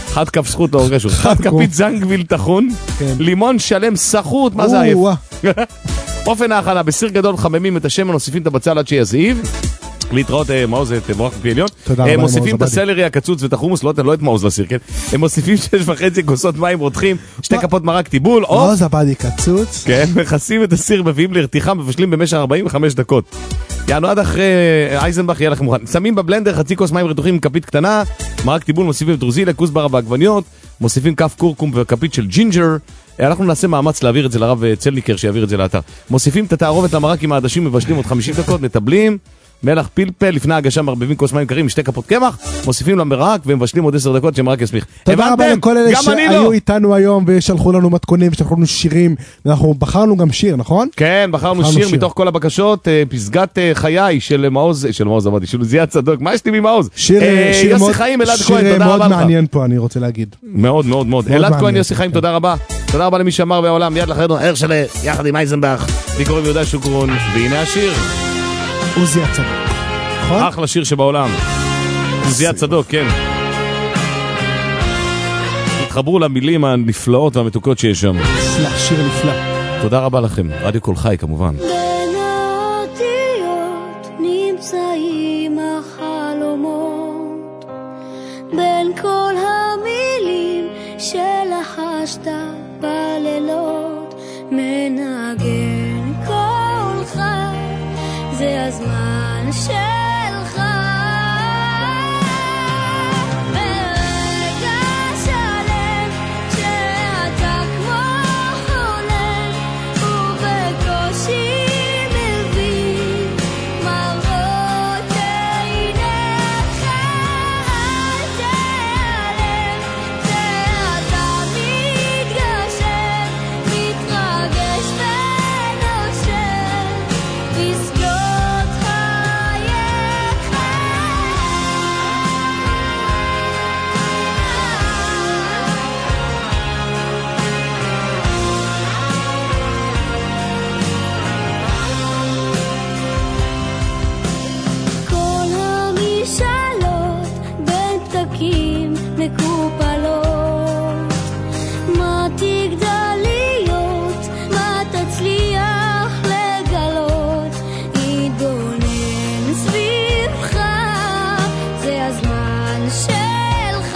חד כף זכות לא הורגשו. חד כפית זנגוויל טחון, לימון שלם סחוט, מה זה עייף? אופן ההכנה, בסיר גדול חממים את השמן, נוסיפים את הבצל עד שיזהיב. להתראות מעוז, תבורך בפי עליון. הם מוסיפים את הסלרי הקצוץ ואת החומוס, לא את מעוז לסיר, כן? הם מוסיפים שש וחצי כוסות מים רותחים, שתי כפות מרק טיבול, מעוז עבדי קצוץ. כן, מכסים את הסיר, מביאים לרתיחה, מבשלים במשך ארבעים וחמש דקות. יענו עד אחרי אייזנבך יהיה לכם מוכן. שמים בבלנדר חצי כוס מים רתוחים עם כפית קטנה, מרק טיבול, מוסיפים דרוזילה, כוסברה ועגבניות, מוסיפים כף קורקום וכפית של ג'ינג'ר. אנחנו נעשה מאמץ להעביר את זה לרב צלניקר שיעביר את זה לאתר. מוסיפים את התערובת למרק עם העדשים, מבשלים עוד חמישים דקות, מטבלים, מלח פלפל, לפני הגשה מרבבים כוס מים קרים, שתי כפות קמח, מוסיפים למרק ומבשלים עוד עשר דקות שמרק יסמיך. תודה רבה לכל אלה שהיו איתנו היום ושלחו לנו מתכונים ושלחו לנו שירים, ואנחנו בחרנו גם שיר, נכון? כן, בחרנו שיר מתוך כל הבקשות, פסגת חיי של מעוז, של מעוז עבדי, של עוזיה צדוק, מה יש לי ממעוז? שיר מאוד מעניין פה, אני רוצה להגיד. מאוד מאוד מאוד. אלעד כהן, יוסי חיים, תודה רבה. תודה רבה למי שאמר בעולם, מיד לחרנו, ערך של יחד עם אייזנבך, לי קוראים יהודה שוקרון, והנה השיר. עוזיה צדוק, נכון? אחלה שיר שבעולם. עוזיה צדוק, כן. התחברו למילים הנפלאות והמתוקות שיש שם. סלח, שיר נפלא. תודה רבה לכם. רדיו כל חי כמובן. בין האותיות נמצאים החלומות, בין כל המילים שלחשת בלילות, מנגן קולך, זה הזמן שלך. ברגע שלם שאתה כמו חולם ובקושי מבין מראות עיניך, אל תיעלם, זה אתה מתגשם, מתרגש ונושם בשדות חייך. כל המשאלות בין פתקים מקופלות, מה תגדל להיות, מה תצליח לגלות, יתבונן סביבך, זה הזמן שלך.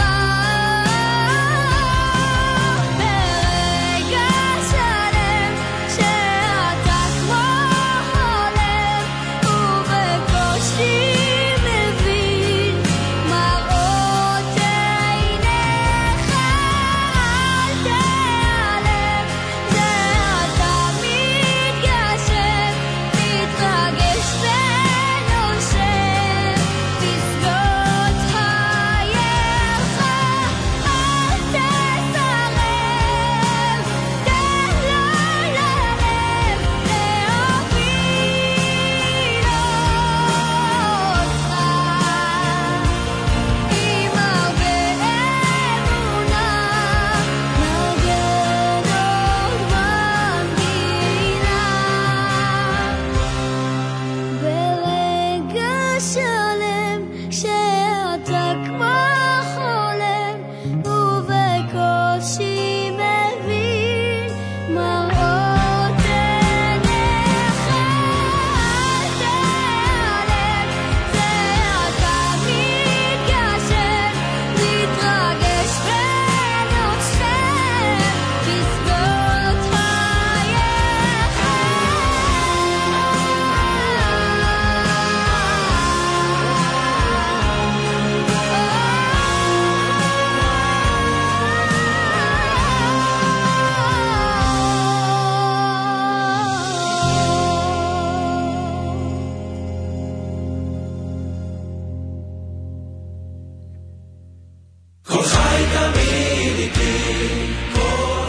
ברגע שלם שאתה כמו חולם ובקושי מבין מראות עיניך, אל תיעלם, זה אתה מתגשם, מתרגש ונושם בשדות חייך. אל תסרב, תן לו ללב להוביל אותך עם הרבה אמונה, נגן עוד במדינה. ברגע שלם שאתה כמו חולם ובקושי מבין מראות עיניך, אל תיעלם, זה אתה מתגשם, מתרגש ונושם בשדות חייך. כל חי תמיד איתי, כל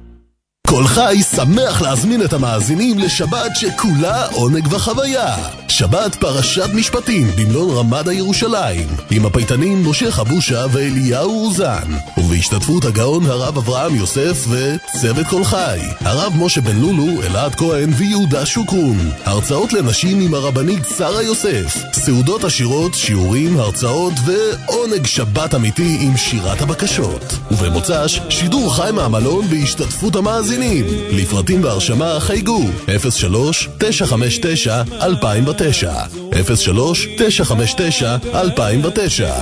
כל חי שמח להזמין את המאזינים לשבת שכולה עונג וחוויה. שבת פרשת משפטים במלון רמדה ירושלים, עם הפייטנים משה חבושה ואליהו אוזן, ובהשתתפות הגאון הרב אברהם יוסף וצוות כל חי, הרב משה בן לולו, אלעד כהן ויהודה שוקרון. הרצאות לנשים עם הרבנית שרה יוסף, סעודות עשירות, שיעורים, הרצאות ועונג שבת אמיתי עם שירת הבקשות. ובמוצ"ש שידור חי מהמלון בהשתתפות המאזינים. לפרטים והרשמה חייגו אפס שלוש תשע חמש תשע אלפיים ותשע אפס שלוש תשע חמש תשע אלפיים ותשע.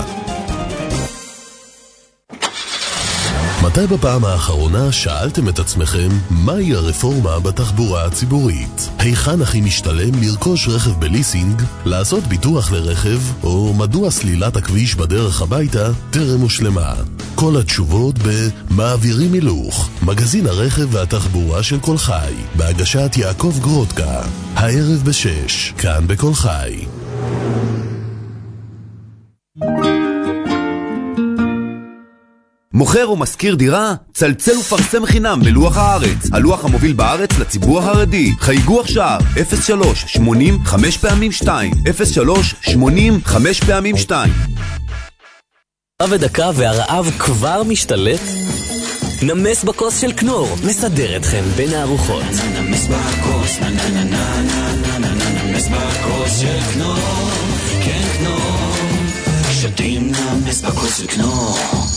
מתי בפעם האחרונה שאלתם את עצמכם מהי הרפורמה בתחבורה הציבורית? היכן הכי משתלם לרכוש רכב בליסינג, לעשות ביטוח לרכב, או מדוע סלילת הכביש בדרך הביתה טרם הושלמה? כל התשובות במעבירים הילוך, מגזין הרכב והתחבורה של כל חי, בהגשת יעקב גרודקה, הערב בשש, כאן בכל חי. מוכר ומשכיר דירה? צלצל ופרסם חינם בלוח הארץ, הלוח המוביל בארץ לציבור החרדי. חייגו עכשיו אפס שלוש שמונים חמש פעמים שתיים אפס שלוש שמונים חמש פעמים שתיים. ודקה והרעב כבר משתלט? נמס בכוס של כנור מסדר אתכם בין הארוחות. נמס בכוס, נמס בכוס של כנור, כן כנור, שותים נמס בכוס של כנור.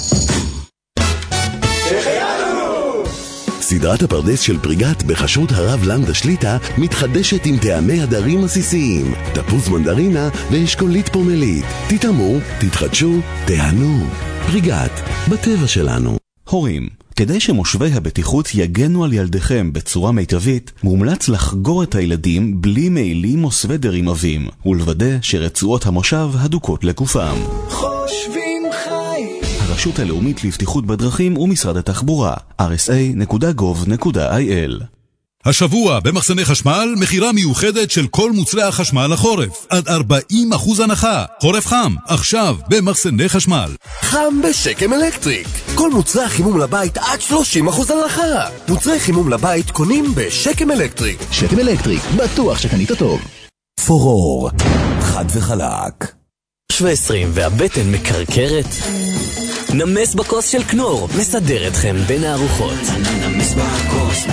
סדרת הפרדס של פריגת בחשות הרב לנדה שליטה מתחדשת עם טעמי הדרים עסיסיים, תפוז מנדרינה ואשכולית פומלית. תתאמו, תתחדשו, תהנו. פריגת, בטבע שלנו. הורים, כדי שמושבי הבטיחות יגנו על ילדיכם בצורה מיטבית, מומלץ לחגור את הילדים בלי מעילים או סוודרים עבים, ולוודא שרצועות המושב הדוקות לגופם. חושבים חיים. הרשות הלאומית לבטיחות בדרכים ומשרד התחבורה, אר אס איי נקודה גוב נקודה איי אל. השבוע במחסני חשמל מחירה מיוחדת של כל מוצרי החשמל לחורף, עד ארבעים אחוז הנחה. חורף חם, עכשיו במחסני חשמל. חם בשקם אלקטריק, כל מוצרי החימום לבית עד שלושים אחוז הנחה. מוצרי חימום לבית קונים בשקם אלקטריק. שקם אלקטריק, בטוח שקנית טוב. פורור, חד וחלק. שבע עשרים והבטן מקרקרת? נמס בכוס של כנור מסדר אתכם בין הארוחות. נמס בכוס,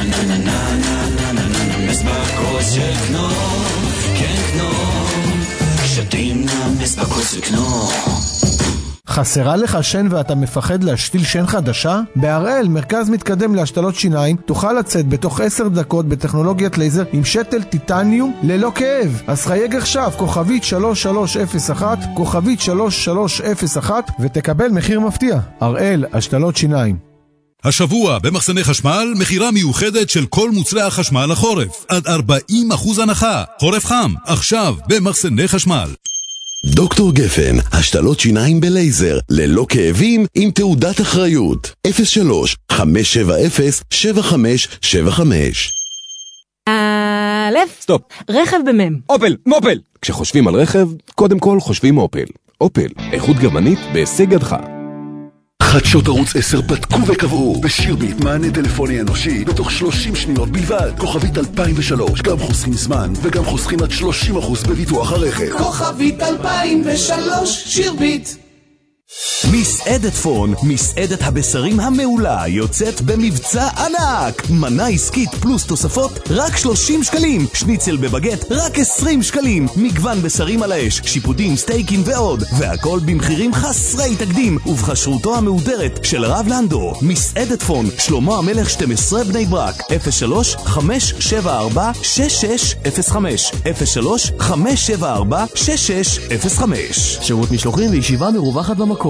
נמס בכוס של כנור, כן כנור, שותים נמס בכוס של כנור. חסרה לך שן ואתה מפחד להשתיל שן חדשה? בהראל, מרכז מתקדם להשתלות שיניים, תוכל לצאת בתוך עשר דקות בטכנולוגיית לייזר עם שתל טיטניום ללא כאב. אז חייג עכשיו, כוכבית שלוש שלוש אפס אחת, כוכבית שלוש שלוש אפס אחת, ותקבל מחיר מפתיע. הראל, השתלות שיניים. השבוע במחסני חשמל מחירה מיוחדת של כל מוצרי החשמל לחורף, עד ארבעים אחוז הנחה. חורף חם, עכשיו במחסני חשמל. דוקטור גפן, השתלות שיניים בלייזר, ללא כאבים, עם תעודת אחריות. אפס שלוש חמש שבע אפס שבע חמש שבע חמש. א' סטופ. רכב במם. אופל, מופל. כשחושבים על רכב, קודם כל חושבים אופל. אופל, איכות גרמנית בהישג ידך. חדשות ערוץ עשר בדקו וקבעו בשירביט מענה טלפוני אנושי בתוך שלושים שניות בלבד. כוכבית אלפיים ושלוש, גם חוסכים זמן וגם חוסכים עד שלושים אחוז בביטוח הרכב. כוכבית אלפיים ושלוש, שירביט. מסעדת פון, מסעדת הבשרים המעולה, יוצאת במבצע ענק. מנה עסקית פלוס תוספות רק שלושים שקלים, שניצל בבגט רק עשרים שקלים, מגוון בשרים על האש, שיפודים, סטייקים ועוד, והכל במחירים חסרי תקדים ובחשרותו המהודרת של הרב לנדו. מסעדת פון, שלמה המלך שתים עשרה בני ברק, אפס שלוש חמש שבע ארבע שש שש אפס חמש אפס שלוש חמש שבע ארבע שש שש אפס חמש. שירות משלוחים וישיבה מרווחת במקום.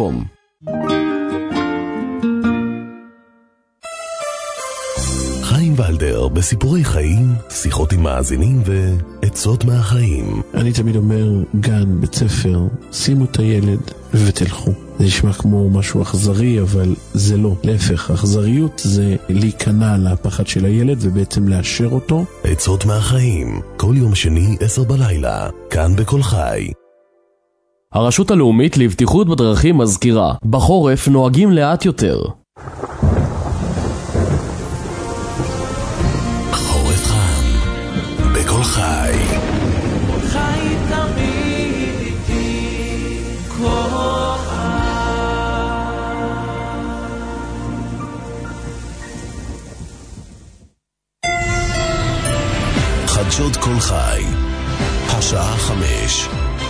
חיים ולדר בסיפורי חיים, שיחות עם מאזינים ועצות מהחיים. אני תמיד אומר, גן, בית ספר, שימו את הילד ותלכו. זה נשמע כמו משהו אכזרי, אבל זה לא. להפך, אכזריות זה להיכנע לפחד של הילד ובעצם לאשר אותו. עצות מהחיים, כל יום שני עשר בלילה, כאן בכל חי. הרשות הלאומית לבטיחות בדרכים מזכירה, בחורף נוהגים לאט יותר. חורף חם, בכל חי. חי תמיד איתי כל חדשות כל חי, השעה חמש.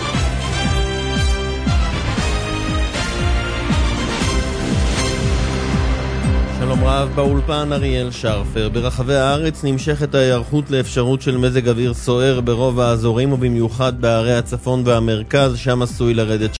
שלום רב, באולפן אריאל שרפר. ברחבי הארץ נמשכת ההיערכות לאפשרות של מזג אוויר סוער ברוב האזורים ובמיוחד בערי הצפון והמרכז, שם עשוי לרדת